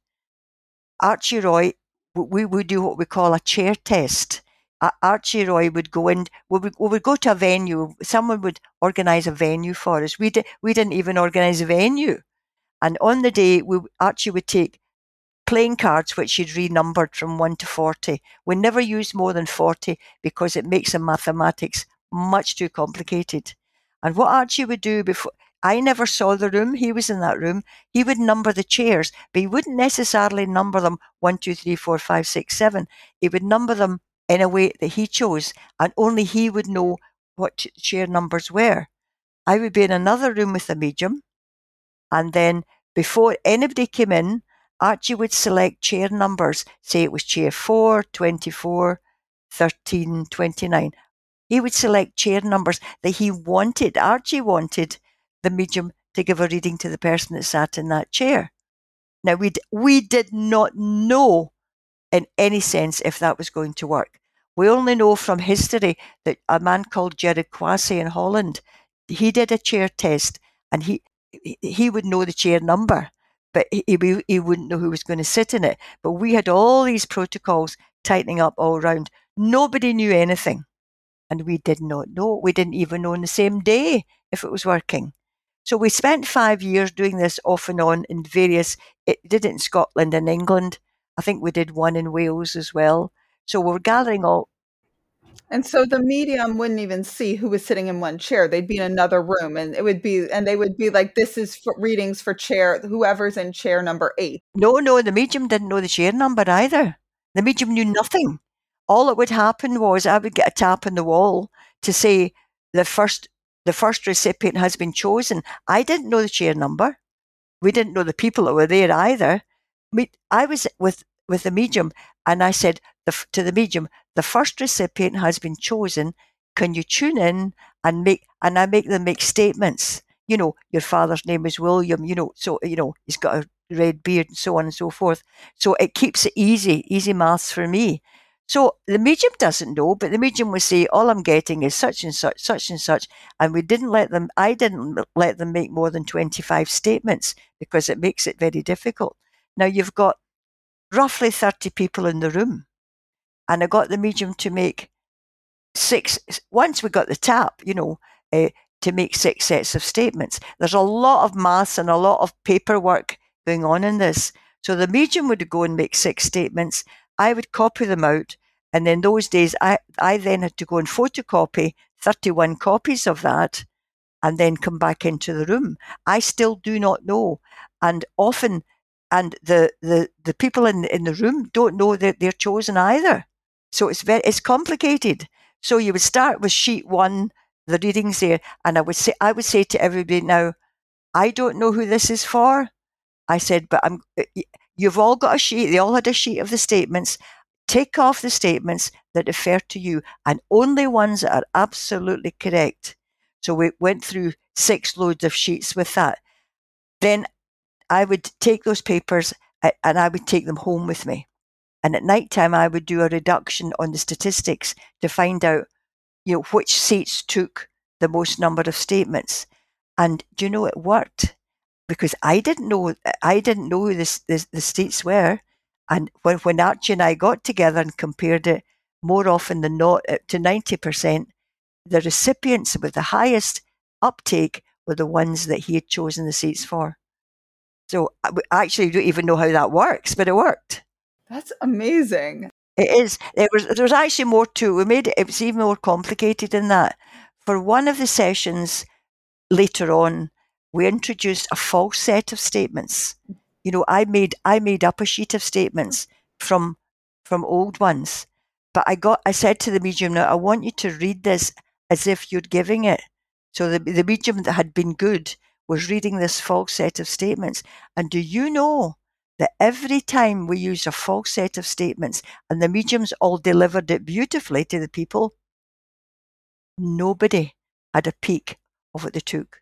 Archie Roy, we would do what we call a chair test. Archie Roy would go in, we would, we would go to a venue, someone would organise a venue for us. We, did, we didn't even organise a venue. And on the day, we, Archie would take playing cards which he'd renumbered from one to forty. We never used more than forty because it makes the mathematics much too complicated. And what Archie would do before, I never saw the room, he was in that room, he would number the chairs, but he wouldn't necessarily number them one, two, three, four, five, six, seven. He would number them in a way that he chose, and only he would know what chair numbers were. I would be in another room with the medium, and then before anybody came in, Archie would select chair numbers, say it was chair four, twenty-four, thirteen, twenty-nine. He would select chair numbers that he wanted, Archie wanted the medium to give a reading to the person that sat in that chair. Now, we we did not know in any sense if that was going to work. We only know from history that a man called Jared Quasi in Holland, he did a chair test, and he he would know the chair number, but he, he, he wouldn't know who was going to sit in it. But we had all these protocols tightening up all around. Nobody knew anything, and we did not know. We didn't even know on the same day if it was working. So we spent five years doing this off and on in various, it did it in Scotland and England. I think we did one in Wales as well. So we're gathering all. And so the medium wouldn't even see who was sitting in one chair. They'd be in another room, and it would be, and they would be like, this is for readings for chair, whoever's in chair number eight. No, no, the medium didn't know the chair number either. The medium knew nothing. All that would happen was I would get a tap on the wall to say the first the first recipient has been chosen. I didn't know the chair number. We didn't know the people that were there either. I was with, with the medium, and I said the, to the medium, the first recipient has been chosen. Can you tune in and make, and I make them make statements. You know, your father's name is William, you know, so, you know, he's got a red beard and so on and so forth. So it keeps it easy, easy maths for me. So the medium doesn't know, but the medium will say, all I'm getting is such and such, such and such. And we didn't let them, I didn't let them make more than twenty-five statements because it makes it very difficult. Now you've got roughly thirty people in the room, and I got the medium to make six, once we got the tap, you know, uh, to make six sets of statements. There's a lot of maths and a lot of paperwork going on in this. So the medium would go and make six statements. I would copy them out. And in those days, I, I then had to go and photocopy thirty-one copies of that and then come back into the room. I still do not know. And often, and the, the, the people in, in the room don't know that they're chosen either. So it's very, it's complicated. So you would start with sheet one, the readings there, and I would say, I would say to everybody, now, I don't know who this is for. I said, but I'm, you've all got a sheet. They all had a sheet of the statements. Take off the statements that refer to you, and only ones that are absolutely correct. So we went through six loads of sheets with that. Then I would take those papers and I would take them home with me. And at night time, I would do a reduction on the statistics to find out, you know, which seats took the most number of statements. And do you know, it worked, because I didn't know, I didn't know who this, this, the states were. And when, when Archie and I got together and compared it, more often than not, to ninety percent, the recipients with the highest uptake were the ones that he had chosen the seats for. So I actually don't even know how that works, but it worked. That's amazing. It is. There was, there was actually more to it. We made it, it was even more complicated than that. For one of the sessions later on, we introduced a false set of statements. You know, I made I made up a sheet of statements from from old ones. But I got I said to the medium, now I want you to read this as if you're giving it. So the the medium that had been good was reading this false set of statements. And do you know that every time we used a false set of statements and the mediums all delivered it beautifully to the people, nobody had a peek of what they took.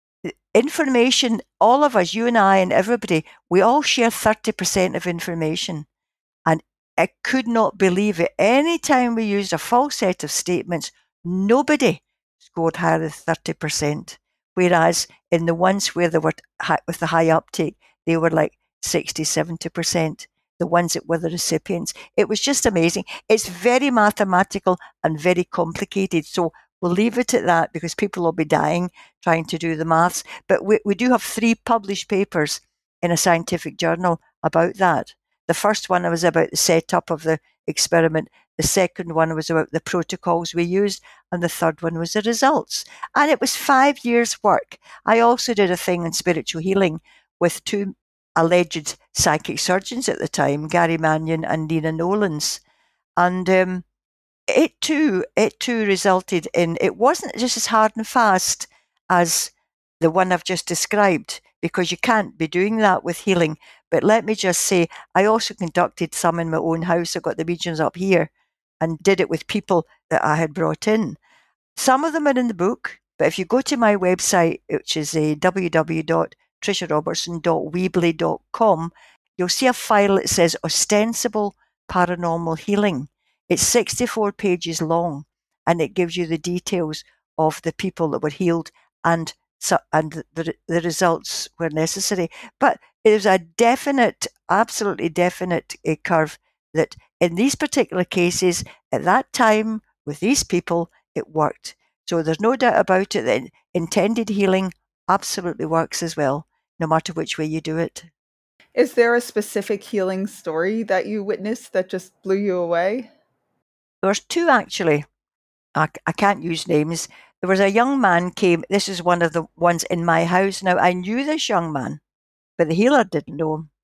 Information, all of us, you and I and everybody, we all share thirty percent of information. And I could not believe it. Any time we used a false set of statements, nobody scored higher than thirty percent. Whereas in the ones where they were high, with the high uptake, they were like sixty, seventy percent. The ones that were the recipients. It was just amazing. It's very mathematical and very complicated. So we'll leave it at that, because people will be dying trying to do the maths. But we, we do have three published papers in a scientific journal about that. The first one was about the setup of the experiment. The second one was about the protocols we used. And the third one was the results. And it was five years' work. I also did a thing on spiritual healing with two alleged psychic surgeons at the time, Gary Mannion and Nina Nolans. And um, it too, it too resulted in, it wasn't just as hard and fast as the one I've just described, because you can't be doing that with healing. But let me just say, I also conducted some in my own house. I got the mediums up here and did it with people that I had brought in. Some of them are in the book, but if you go to my website, which is a w w w dot tricia robertson dot weebly dot com, you'll see a file that says Ostensible Paranormal Healing. It's sixty-four pages long, and it gives you the details of the people that were healed and so, and the, the results were necessary. But there's a definite, absolutely definite uh, curve that in these particular cases, at that time, with these people, it worked. So there's no doubt about it that intended healing absolutely works as well, no matter which way you do it. Is there a specific healing story that you witnessed that just blew you away? There's two, actually. I, I can't use names. There was a young man came. This is one of the ones in my house. Now, I knew this young man, but the healer didn't know him.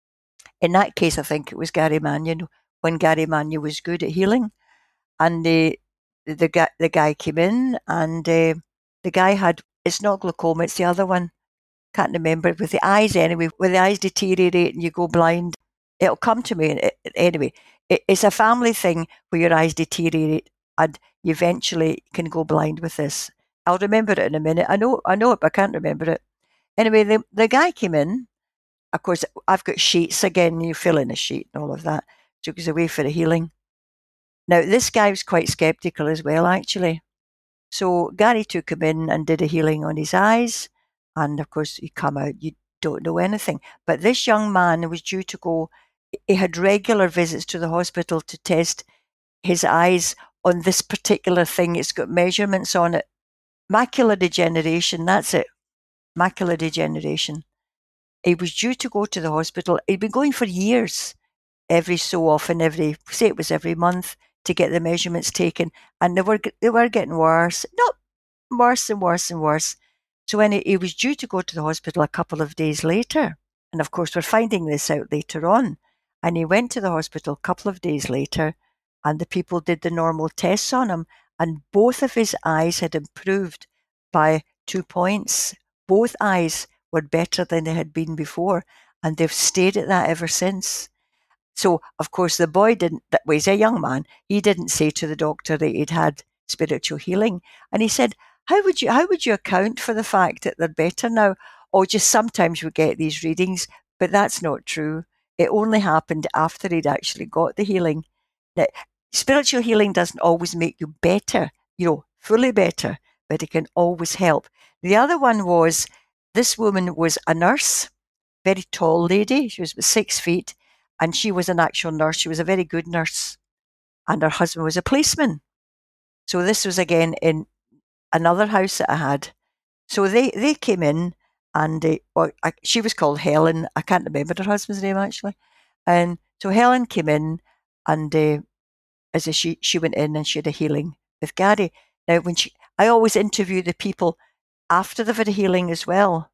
In that case, I think it was Gary Mannion, when Gary Mannion was good at healing. And the the, the, the guy came in, and uh, the guy had, it's not glaucoma, it's the other one. Can't remember, with the eyes anyway, when the eyes deteriorate and you go blind. It'll come to me anyway. It's a family thing where your eyes deteriorate and you eventually can go blind with this. I'll remember it in a minute. I know I know it, but I can't remember it. Anyway, the, the guy came in. Of course, I've got sheets again. You fill in a sheet and all of that. So it goes away for the healing. Now, this guy was quite skeptical as well, actually. So Gary took him in and did a healing on his eyes. And of course, you come out, you don't know anything. But this young man was due to go, he had regular visits to the hospital to test his eyes on this particular thing. It's got measurements on it. Macular degeneration, that's it. Macular degeneration. He was due to go to the hospital. He'd been going for years, every so often, every, say it was every month, to get the measurements taken. And they were, they were getting worse, not worse and worse and worse. So when he, he was due to go to the hospital a couple of days later, and of course we're finding this out later on, and he went to the hospital a couple of days later, and the people did the normal tests on him, and both of his eyes had improved by two points. Both eyes were better than they had been before, and they've stayed at that ever since. So, of course, the boy didn't, that well, he's a young man, he didn't say to the doctor that he'd had spiritual healing. And he said, how would you how would you account for the fact that they're better now? Or just sometimes we get these readings, but that's not true. It only happened after he'd actually got the healing. Now, spiritual healing doesn't always make you better, you know, fully better, but it can always help. The other one was, this woman was a nurse, very tall lady. She was six feet, and she was an actual nurse. She was a very good nurse, and her husband was a policeman. So this was again in another house that I had. So they, they came in, and uh, well, I, she was called Helen. I can't remember her husband's name, actually. And so Helen came in, and uh, as a, she, she went in and she had a healing with Gary. Now, when she, I always interview the people after they've had a healing as well.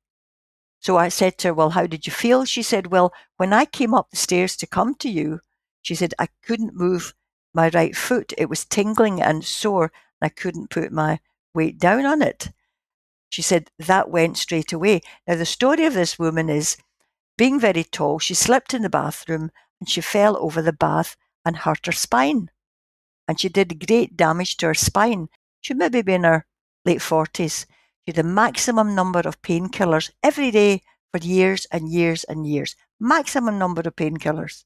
So I said to her, well, how did you feel? She said, well, when I came up the stairs to come to you, she said, I couldn't move my right foot. It was tingling and sore, and I couldn't put my weight down on it. She said, that went straight away. Now, the story of this woman is, being very tall, she slipped in the bathroom and she fell over the bath and hurt her spine. And she did great damage to her spine. She'd maybe be in her late forties. She had a maximum number of painkillers every day for years and years and years. Maximum number of painkillers.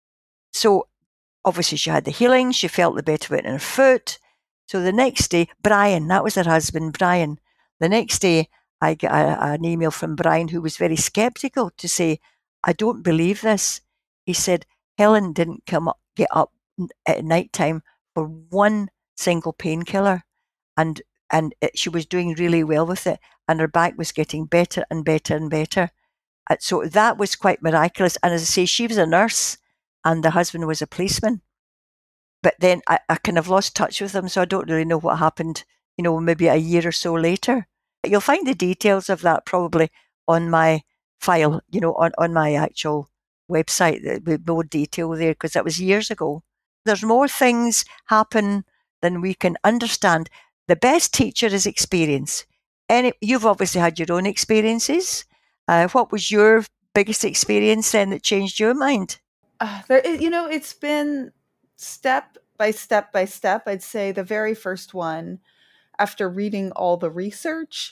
So obviously she had the healing. She felt the better of it in her foot. So the next day, Brian, that was her husband, Brian. The next day, I got a, an email from Brian, who was very skeptical, to say, I don't believe this. He said, Helen didn't come up, get up at night time for one single painkiller. And and it, she was doing really well with it. And her back was getting better and better and better. And so that was quite miraculous. And as I say, she was a nurse and the husband was a policeman. But then I, I kind of lost touch with them, so I don't really know what happened, you know, maybe a year or so later. You'll find the details of that probably on my file, you know, on, on my actual website, with more detail there, because that was years ago. There's more things happen than we can understand. The best teacher is experience. And you've obviously had your own experiences. Uh, what was your biggest experience then that changed your mind? Uh, there, you know, it's been step by step by step. I'd say the very first one, after reading all the research,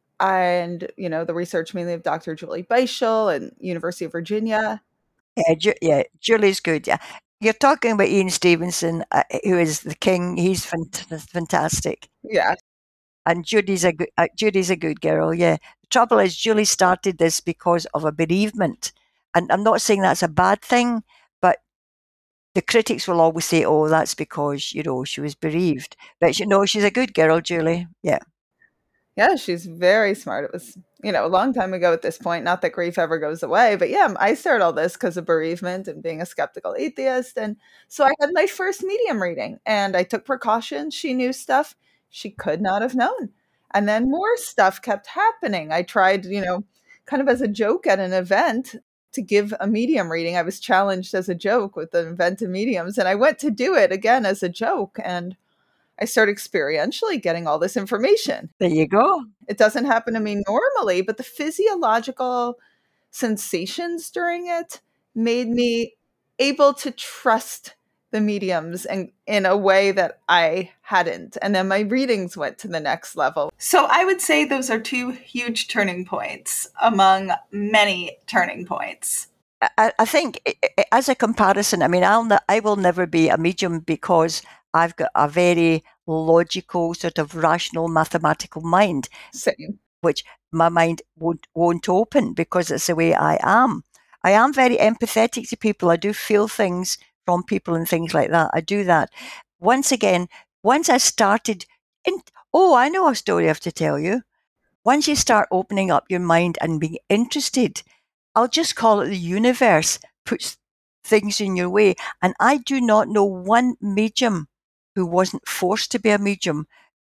and, you know, the research mainly of Doctor Julie Beischel and University of Virginia. Yeah, Ju- yeah, Julie's good. Yeah, you're talking about Ian Stevenson, uh, who is the king. He's fant- fantastic. Yeah. And Judy's a good, uh, Judy's a good girl. Yeah. The trouble is, Julie started this because of a bereavement, and I'm not saying that's a bad thing, but the critics will always say, "Oh, that's because, you know, she was bereaved." But you know, she's a good girl, Julie. Yeah. Yeah, she's very smart. It was, you know, a long time ago at this point. Not that grief ever goes away, but yeah, I started all this because of bereavement and being a skeptical atheist. And so I had my first medium reading and I took precautions. She knew stuff she could not have known. And then more stuff kept happening. I tried, you know, kind of as a joke at an event to give a medium reading. I was challenged as a joke with the event of mediums, and I went to do it again as a joke. And I started experientially getting all this information. There you go. It doesn't happen to me normally, but the physiological sensations during it made me able to trust the mediums and in a way that I hadn't. And then my readings went to the next level. So I would say those are two huge turning points among many turning points. I, I think as a comparison, I mean, I'll ne- I will never be a medium because I've got a very logical, sort of rational, mathematical mind. Same. Which my mind won't won't open because it's the way I am. I am very empathetic to people. I do feel things from people and things like that. I do that. Once again, once I started, in, oh, I know a story I have to tell you. Once you start opening up your mind and being interested, I'll just call it the universe puts things in your way. And I do not know one medium who wasn't forced to be a medium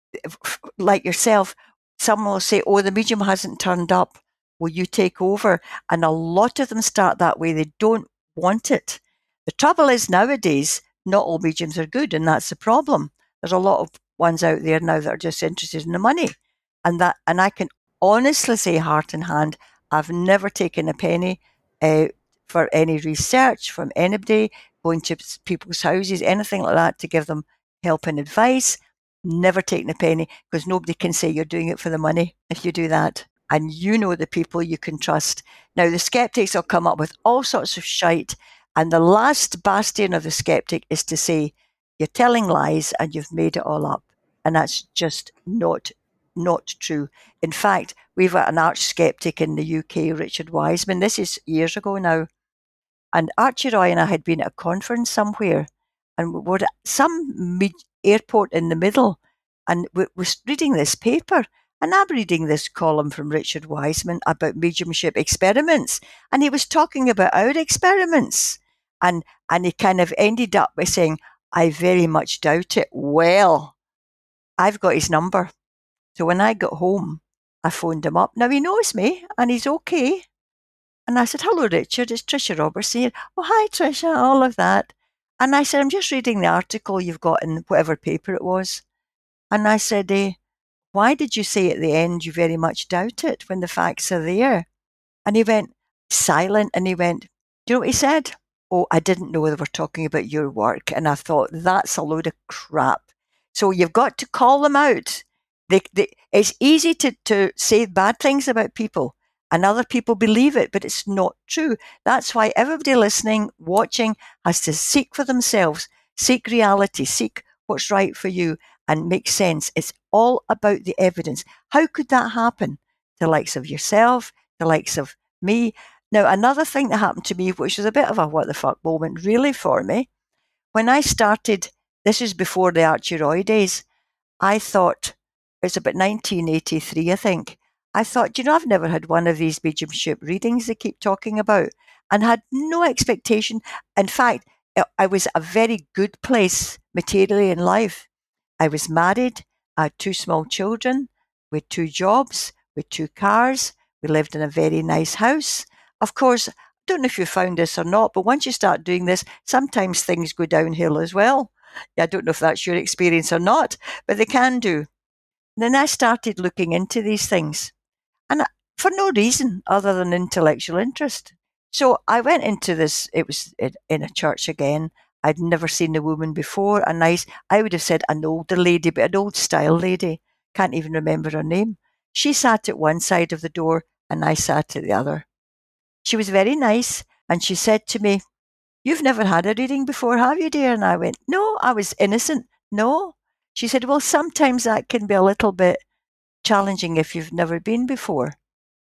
like yourself. Someone will say, oh, the medium hasn't turned up. Will you take over? And a lot of them start that way. They don't want it. The trouble is nowadays, not all mediums are good, and that's the problem. There's a lot of ones out there now that are just interested in the money. And that, and I can honestly say, heart in hand, I've never taken a penny uh, for any research from anybody, going to people's houses, anything like that, to give them help and advice. Never taken a penny, because nobody can say you're doing it for the money if you do that. And you know the people you can trust. Now, the skeptics will come up with all sorts of shite. And the last bastion of the skeptic is to say, you're telling lies and you've made it all up. And that's just not not true. In fact, we've got an arch skeptic in the U K, Richard Wiseman. This is years ago now. And Archie Roy and I had been at a conference somewhere, and we were at some mid- airport in the middle, and we were reading this paper, and I'm reading this column from Richard Wiseman about mediumship experiments, and he was talking about our experiments, and and he kind of ended up by saying, I very much doubt it. Well, I've got his number. So when I got home, I phoned him up. Now, he knows me, and he's okay. And I said, hello, Richard, it's Tricia Robertson. Oh, hi, Tricia, all of that. And I said, I'm just reading the article you've got in whatever paper it was. And I said, eh, why did you say at the end you very much doubt it when the facts are there? And he went silent, and he went, do you know what he said? Oh, I didn't know they were talking about your work. And I thought, that's a load of crap. So you've got to call them out. They, they, it's easy to, to say bad things about people, and other people believe it, but it's not true. That's why everybody listening, watching, has to seek for themselves, seek reality, seek what's right for you, and make sense. It's all about the evidence. How could that happen? The likes of yourself, the likes of me. Now, another thing that happened to me, which was a bit of a what the fuck moment really for me, when I started, this is before the Archie Roy days, I thought, it was about nineteen eighty-three, I think. I thought, you know, I've never had one of these mediumship readings they keep talking about, and had no expectation. In fact, I was a very good place materially in life. I was married, I had two small children, with two jobs, with two cars. We lived in a very nice house. Of course, I don't know if you found this or not, but once you start doing this, sometimes things go downhill as well. I don't know if that's your experience or not, but they can do. Then I started looking into these things, and for no reason other than intellectual interest. So I went into this, it was in a church again. I'd never seen a woman before, a nice, I would have said an older lady, but an old style lady. Can't even remember her name. She sat at one side of the door and I sat at the other. She was very nice, and she said to me, you've never had a reading before, have you, dear? And I went, no, I was innocent. No. She said, well, sometimes that can be a little bit challenging if you've never been before.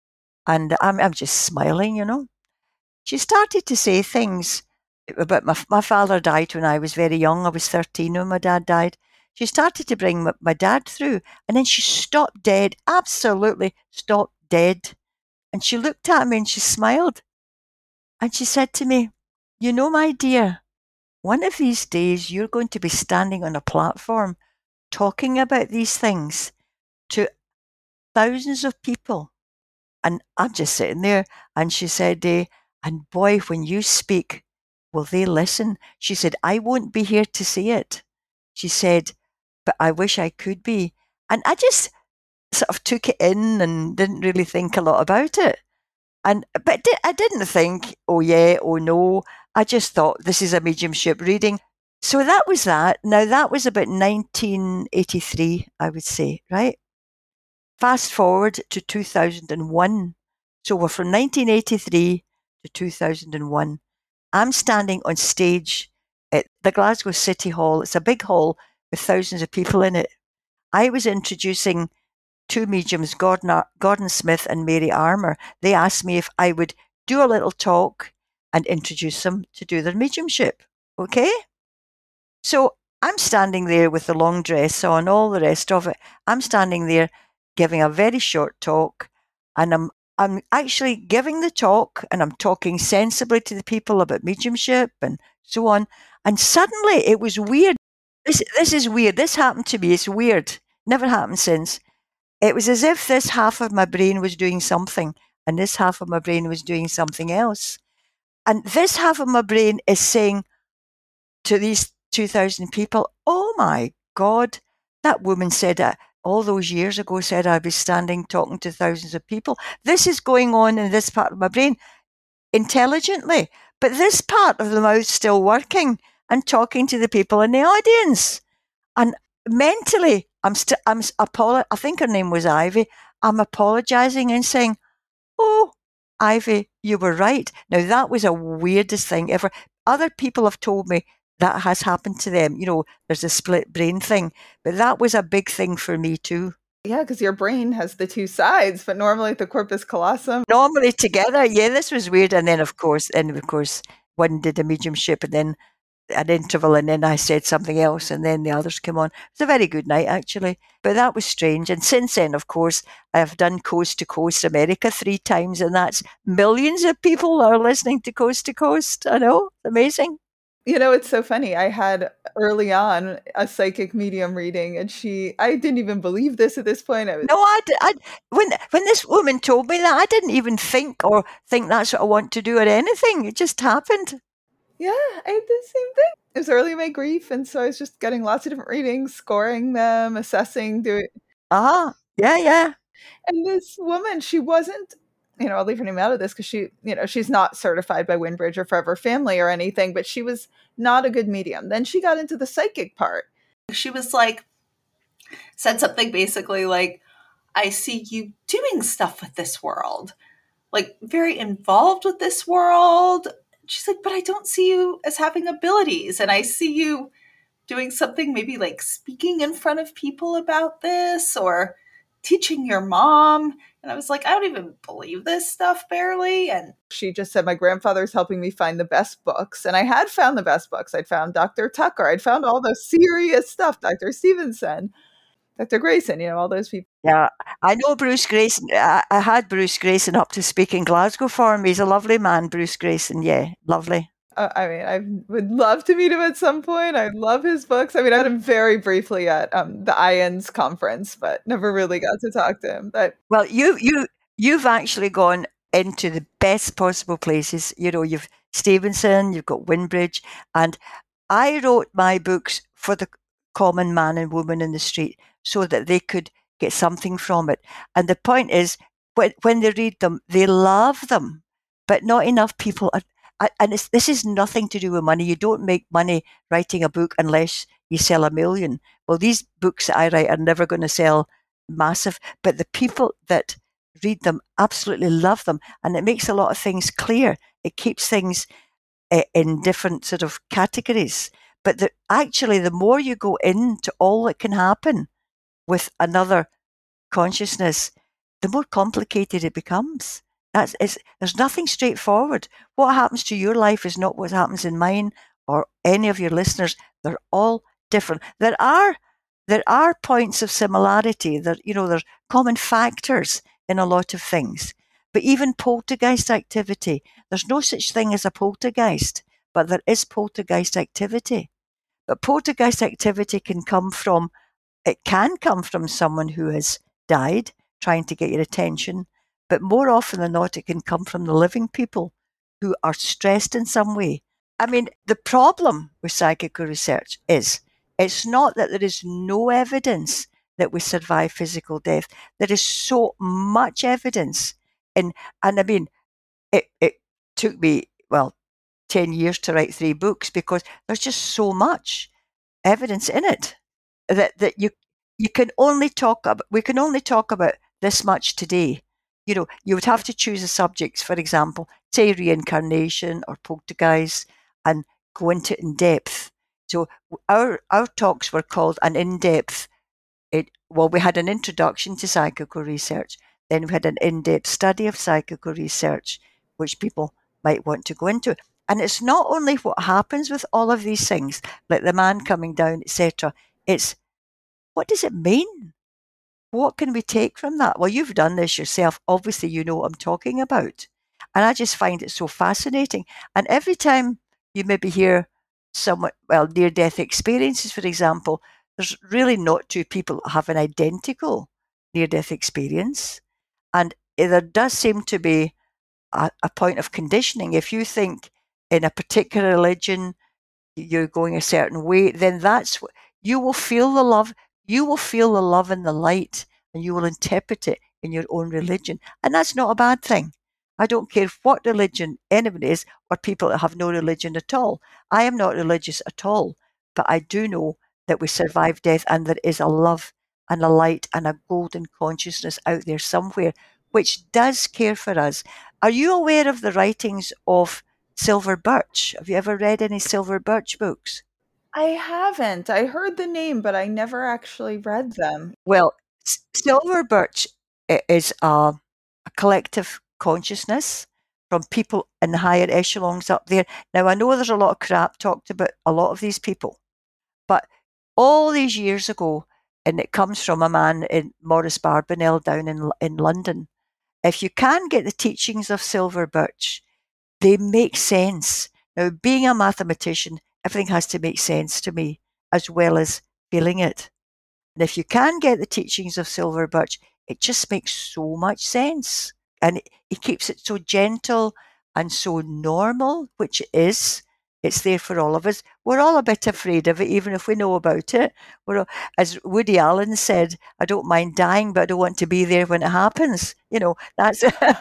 And I'm, I'm just smiling, you know. She started to say things about my, my father died when I was very young. I was thirteen when my dad died. She started to bring my, my dad through, and then she stopped dead, absolutely stopped dead. And she looked at me and she smiled. And she said to me, you know, my dear, one of these days you're going to be standing on a platform talking about these things to thousands of people. And I'm just sitting there. And she said, eh, and boy, when you speak, will they listen? She said, I won't be here to see it. She said, but I wish I could be. And I just sort of took it in and didn't really think a lot about it. And but I didn't think, oh yeah, oh no. I just thought, this is a mediumship reading. So that was that. Now, that was about nineteen eighty-three, I would say, right? Fast forward to two thousand one. So we're from nineteen eighty-three to two thousand one. I'm standing on stage at the Glasgow City Hall. It's a big hall with thousands of people in it. I was introducing two mediums, Gordon, Ar- Gordon Smith and Mary Armour. They asked me if I would do a little talk and introduce them to do their mediumship. Okay? So I'm standing there with the long dress on, all the rest of it. I'm standing there giving a very short talk, and I'm I'm actually giving the talk, and I'm talking sensibly to the people about mediumship and so on. And suddenly it was weird. This this is weird. This happened to me. It's weird. Never happened since. It was as if this half of my brain was doing something, and this half of my brain was doing something else. And this half of my brain is saying to these two thousand people, oh my God, that woman said it all those years ago, said I'd be standing talking to thousands of people. This is going on in this part of my brain intelligently, but this part of the mouth still working and talking to the people in the audience. And mentally, I'm still, I'm apolo- I think her name was Ivy. I'm apologizing and saying, oh, Ivy, you were right. Now, that was the weirdest thing ever. Other people have told me that has happened to them. You know, there's a split brain thing, but that was a big thing for me too. Yeah, because your brain has the two sides, but normally the corpus callosum. Normally together, yeah, this was weird. And then, of course, and of course, one did a mediumship, and then an interval, and then I said something else, and then the others came on. It was a very good night, actually, but that was strange. And since then, of course, I've done Coast to Coast America three times, and that's millions of people are listening to Coast to Coast. I know, amazing. You know, it's so funny. I had early on a psychic medium reading, and she, I didn't even believe this at this point. I was, no, I, I, when, when this woman told me that, I didn't even think or think that's what I want to do or anything. It just happened. Yeah, I did the same thing. It was early in my grief, and so I was just getting lots of different readings, scoring them, assessing, doing. Ah, uh-huh. yeah, yeah. And this woman, she wasn't, you know, I'll leave her name out of this because she, you know, she's not certified by Windbridge or Forever Family or anything, but she was not a good medium. Then she got into the psychic part. She was like, said something basically like, I see you doing stuff with this world, like very involved with this world. She's like, but I don't see you as having abilities. And I see you doing something maybe like speaking in front of people about this or teaching your mom. And I was like, I don't even believe this stuff barely. And she just said, my grandfather's helping me find the best books. And I had found the best books. I'd found Doctor Tucker. I'd found all the serious stuff, Doctor Stevenson, Doctor Grayson, you know, all those people. Yeah, I know Bruce Grayson. I, I had Bruce Grayson up to speak in Glasgow for me. He's a lovely man, Bruce Grayson. Yeah, lovely. Uh, I mean, I would love to meet him at some point. I love his books. I mean, I met him very briefly at um, the I A N S conference, but never really got to talk to him. But well, you you you've actually gone into the best possible places. You know, you've Stevenson, you've got Windbridge, and I wrote my books for the common man and woman in the street so that they could get something from it. And the point is, when when they read them, they love them, but not enough people are. And it's, this is nothing to do with money. You don't make money writing a book unless you sell a million. Well, these books that I write are never going to sell massive, but the people that read them absolutely love them. And it makes a lot of things clear. It keeps things uh, in different sort of categories. But the, actually, the more you go into all that can happen with another consciousness, the more complicated it becomes. That's, it's, there's nothing straightforward. What happens to your life is not what happens in mine or any of your listeners. They're all different. There are there are points of similarity. There, you know, there's common factors in a lot of things. But even poltergeist activity, there's no such thing as a poltergeist, but there is poltergeist activity. But poltergeist activity can come from, it can come from someone who has died, trying to get your attention. But more often than not, it can come from the living people who are stressed in some way. I mean, the problem with psychical research is it's not that there is no evidence that we survive physical death. There is so much evidence. And, and I mean, it, it took me, well, ten years to write three books because there's just so much evidence in it that, that you you can only talk about, we can only talk about this much today. You know, you would have to choose a subject, for example, say reincarnation or poltergeist, and go into it in depth. So our our talks were called an in-depth. It well, we had an introduction to psychical research, then we had an in-depth study of psychical research, which people might want to go into. And it's not only what happens with all of these things, like the man coming down, et cetera. It's what does it mean? What can we take from that? Well, you've done this yourself. Obviously, you know what I'm talking about. And I just find it so fascinating. And every time you maybe hear someone, well, near-death experiences, for example, there's really not two people that have an identical near-death experience. And there does seem to be a, a point of conditioning. If you think in a particular religion, you're going a certain way, then that's what you will feel the love. You will feel the love and the light, and you will interpret it in your own religion. And that's not a bad thing. I don't care what religion anybody is, or people that have no religion at all. I am not religious at all, but I do know that we survive death, and there is a love and a light and a golden consciousness out there somewhere, which does care for us. Are you aware of the writings of Silver Birch? Have you ever read any Silver Birch books? I haven't. I heard the name, but I never actually read them. Well, Silver Birch is a, a collective consciousness from people in the higher echelons up there. Now, I know there's a lot of crap talked about a lot of these people, but all these years ago, and it comes from a man in Maurice Barbanel down in, in London, if you can get the teachings of Silver Birch, they make sense. Now, being a mathematician, everything has to make sense to me, as well as feeling it. And if you can get the teachings of Silver Birch, it just makes so much sense. And he keeps it so gentle and so normal, which it is. It's there for all of us. We're all a bit afraid of it, even if we know about it. We're all, as Woody Allen said, I don't mind dying, but I don't want to be there when it happens. You know, that's,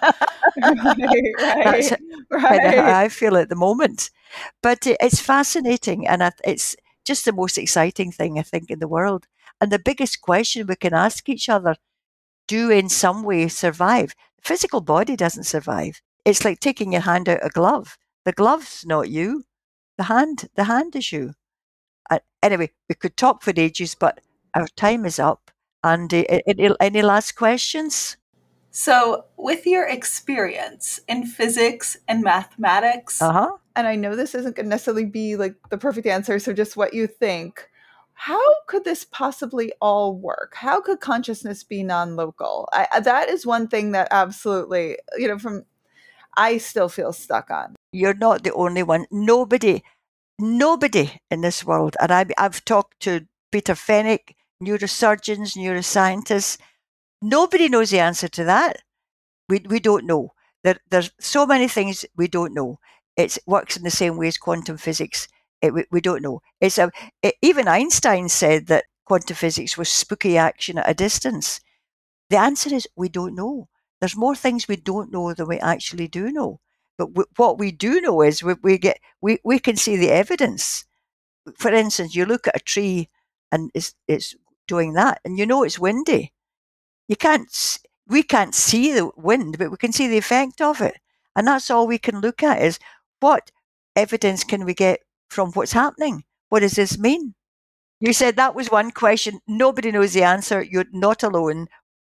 right, that's right, kind of how right. I feel at the moment. But it, it's fascinating, and it's just the most exciting thing, I think, in the world. And the biggest question we can ask each other, do in some way survive? The physical body doesn't survive. It's like taking your hand out of a glove. The glove's not you. The hand, the hand is you. Uh, anyway, we could talk for ages, but our time is up. And uh, any, any last questions? So, with your experience in physics and mathematics, Uh-huh. And I know this isn't going to necessarily be like the perfect answer, so just what you think. How could this possibly all work? How could consciousness be non-local? I, that is one thing that absolutely, you know, from I still feel stuck on. You're not the only one. Nobody, nobody in this world, and I, I've talked to Peter Fenwick, neurosurgeons, neuroscientists, nobody knows the answer to that. We we don't know. There, there's so many things we don't know. It works in the same way as quantum physics. It, we, we don't know. It's a, it, even Einstein said that quantum physics was spooky action at a distance. The answer is we don't know. There's more things we don't know than we actually do know. But w- what we do know is we, we get we, we can see the evidence. For instance, you look at a tree and it's it's doing that, and you know it's windy. You can't we can't see the wind, but we can see the effect of it, and that's all we can look at is what evidence can we get from what's happening. What does this mean? You said that was one question. Nobody knows the answer. You're not alone.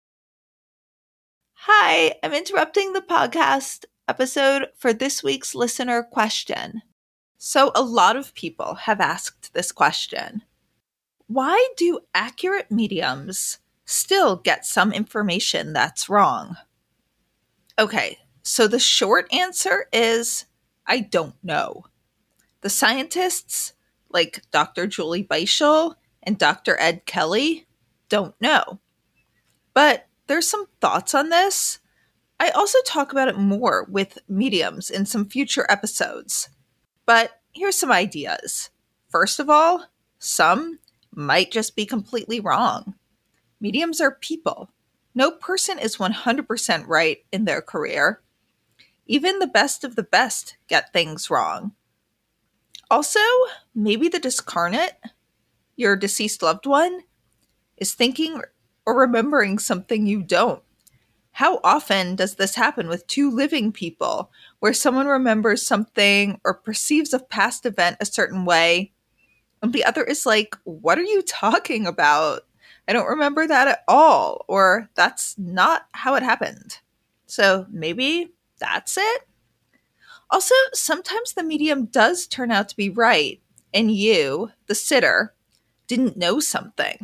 Hi, I'm interrupting the podcast episode for this week's listener question. So, a lot of people have asked this question. Why do accurate mediums still get some information that's wrong? Okay, so the short answer is I don't know. The scientists, like Doctor Julie Beischel and Doctor Ed Kelly, don't know. But there's some thoughts on this. I also talk about it more with mediums in some future episodes. But here's some ideas. First of all, some might just be completely wrong. Mediums are people. No person is one hundred percent right in their career. Even the best of the best get things wrong. Also, maybe the discarnate, your deceased loved one, is thinking or remembering something you don't. How often does this happen with two living people, where someone remembers something or perceives a past event a certain way, and the other is like, what are you talking about? I don't remember that at all, or that's not how it happened. So maybe that's it? Also, sometimes the medium does turn out to be right, and you, the sitter, didn't know something.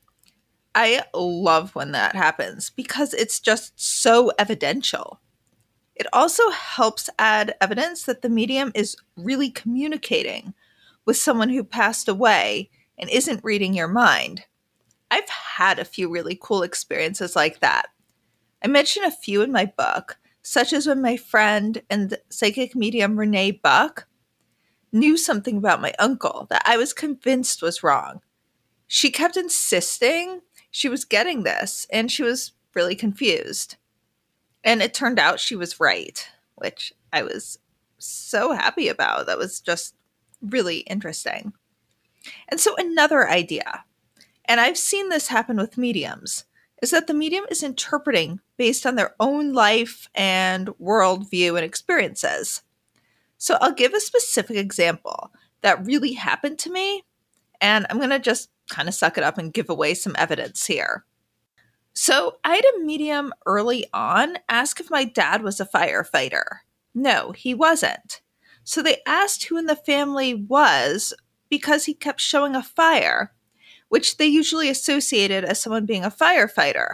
I love when that happens because it's just so evidential. It also helps add evidence that the medium is really communicating with someone who passed away and isn't reading your mind. I've had a few really cool experiences like that. I mention a few in my book, such as when my friend and psychic medium Renee Buck knew something about my uncle that I was convinced was wrong. She kept insisting she was getting this, and she was really confused. And it turned out she was right, which I was so happy about. That was just really interesting. And so another idea, and I've seen this happen with mediums, is that the medium is interpreting based on their own life and worldview and experiences. So I'll give a specific example that really happened to me, and I'm going to just kind of suck it up and give away some evidence here. So I had a medium early on ask if my dad was a firefighter. No, he wasn't. So they asked who in the family was because he kept showing a fire, which they usually associated as someone being a firefighter.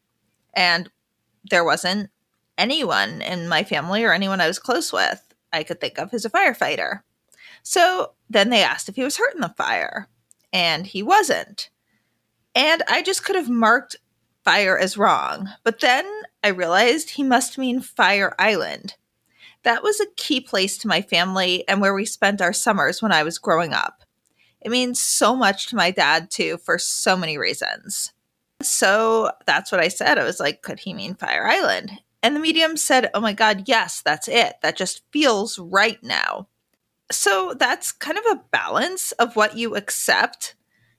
And there wasn't anyone in my family or anyone I was close with I could think of who's a firefighter. So then they asked if he was hurt in the fire, and he wasn't. And I just could have marked fire as wrong. But then I realized he must mean Fire Island. That was a key place to my family and where we spent our summers when I was growing up. It means so much to my dad, too, for so many reasons. So that's what I said. I was like, could he mean Fire Island? And the medium said, oh my God, yes, that's it. That just feels right now. So that's kind of a balance of what you accept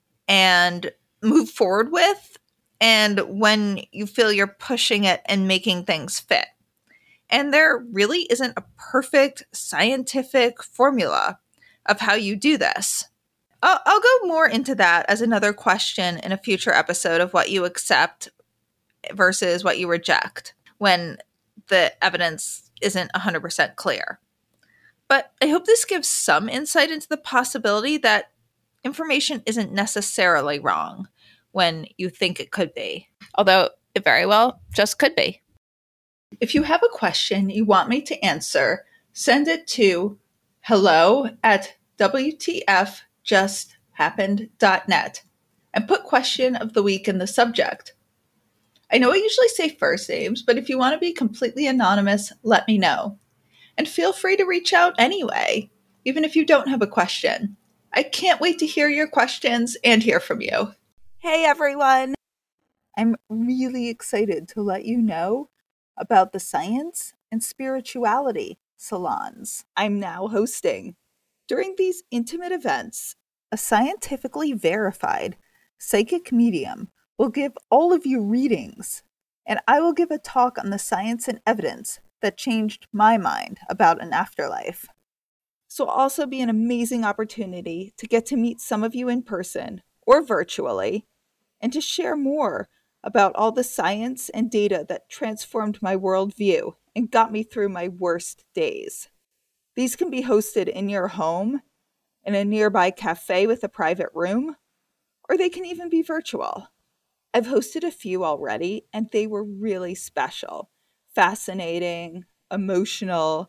and move forward with, and when you feel you're pushing it and making things fit. And there really isn't a perfect scientific formula of how you do this. I'll, I'll go more into that as another question in a future episode of what you accept versus what you reject when the evidence isn't one hundred percent clear. But I hope this gives some insight into the possibility that information isn't necessarily wrong when you think it could be, although it very well just could be. If you have a question you want me to answer, send it to hello at w t f just happened dot net and put question of the week in the subject. I know I usually say first names, but if you want to be completely anonymous, let me know. And feel free to reach out anyway, even if you don't have a question. I can't wait to hear your questions and hear from you. Hey everyone! I'm really excited to let you know about the Science and Spirituality salons I'm now hosting. During these intimate events, a scientifically verified psychic medium will give all of you readings, and I will give a talk on the science and evidence that changed my mind about an afterlife. This will also be an amazing opportunity to get to meet some of you in person or virtually, and to share more about all the science and data that transformed my worldview and got me through my worst days. These can be hosted in your home, in a nearby cafe with a private room, or they can even be virtual. I've hosted a few already, and they were really special, fascinating, emotional,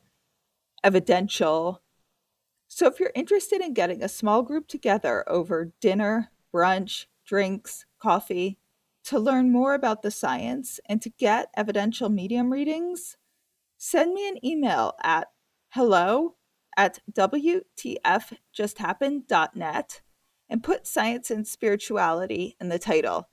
evidential. So if you're interested in getting a small group together over dinner, brunch, drinks, coffee, to learn more about the science and to get evidential medium readings, send me an email at hello at w t f just happened dot net and put science and spirituality in the title.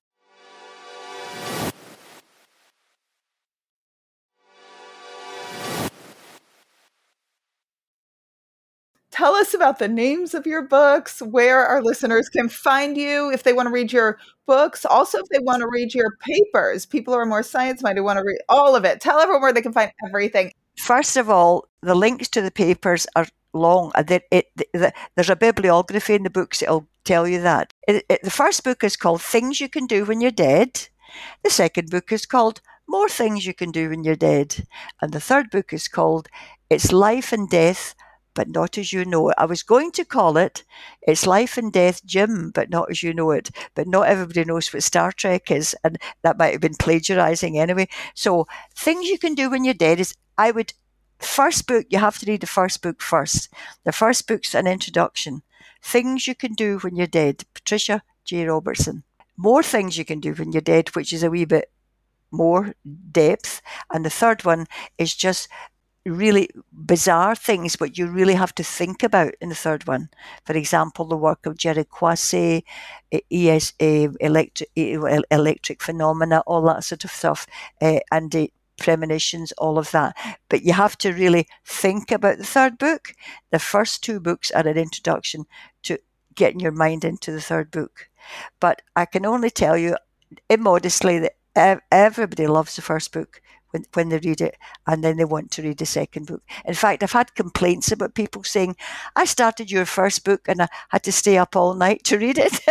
tell us about the names of your books, where our listeners can find you, if they want to read your books, also if they want to read your papers. People who are more science-minded want to read all of it. Tell everyone where they can find everything. First of all, the links to the papers are long. It, it, it, there's a bibliography in the books that will tell you that. It, it, the first book is called Things You Can Do When You're Dead. The second book is called More Things You Can Do When You're Dead. And the third book is called It's Life and Death, but Not As You Know It. I was going to call it It's Life and Death, Jim, but Not As You Know It. But not everybody knows what Star Trek is, and that might have been plagiarizing anyway. So Things You Can Do When You're Dead is, I would, first book, you have to read the first book first. The first book's an introduction. Things You Can Do When You're Dead, Patricia J. Robertson. More Things You Can Do When You're Dead, which is a wee bit more depth. And the third one is just really bizarre things, but you really have to think about in the third one. For example, the work of Jerry Quasi, E S A, electric, electric phenomena, all that sort of stuff, uh, and uh, premonitions, all of that. But you have to really think about the third book. The first two books are an introduction to getting your mind into the third book. But I can only tell you immodestly that everybody loves the first book when, when they read it, and then they want to read the second book. In fact, I've had complaints about people saying, I started your first book and I had to stay up all night to read it.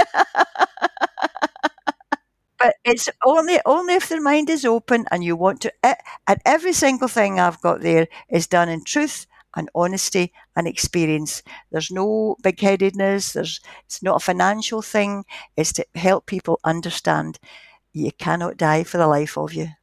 But it's only only if their mind is open and you want to, and every single thing I've got there is done in truth and honesty and experience. There's no big-headedness. There's, it's not a financial thing. It's to help people understand you cannot die for the life of you.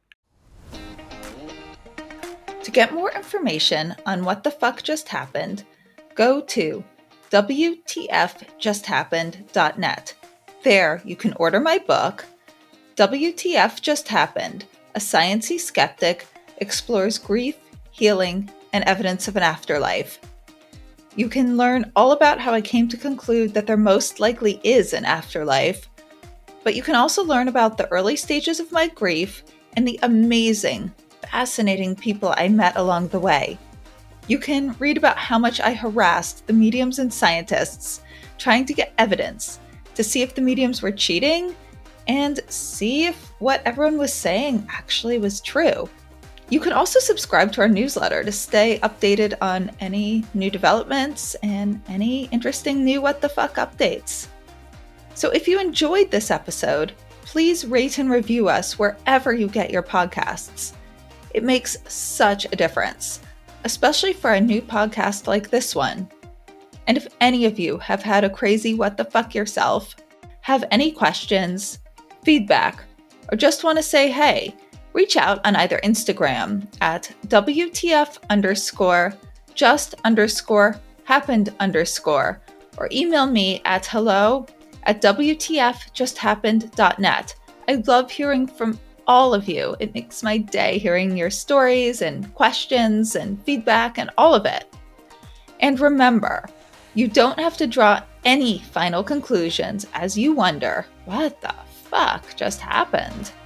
To get more information on what the fuck just happened, go to W T F just happened dot net. There you can order my book, W T F Just Happened, A Sciencey Skeptic Explores Grief, Healing, and Evidence of an Afterlife. You can learn all about how I came to conclude that there most likely is an afterlife, but you can also learn about the early stages of my grief and the amazing, fascinating people I met along the way. You can read about how much I harassed the mediums and scientists trying to get evidence to see if the mediums were cheating and see if what everyone was saying actually was true. You can also subscribe to our newsletter to stay updated on any new developments and any interesting new what the fuck updates. So if you enjoyed this episode, please rate and review us wherever you get your podcasts. It makes such a difference, especially for a new podcast like this one. And if any of you have had a crazy what the fuck yourself, have any questions, feedback, or just want to say hey, reach out on either Instagram at W T F underscore just underscore happened underscore, or email me at hello at W T F just happened dot net. I love hearing from all of you. It makes my day hearing your stories and questions and feedback and all of it. And remember, you don't have to draw any final conclusions as you wonder, what the fuck just happened?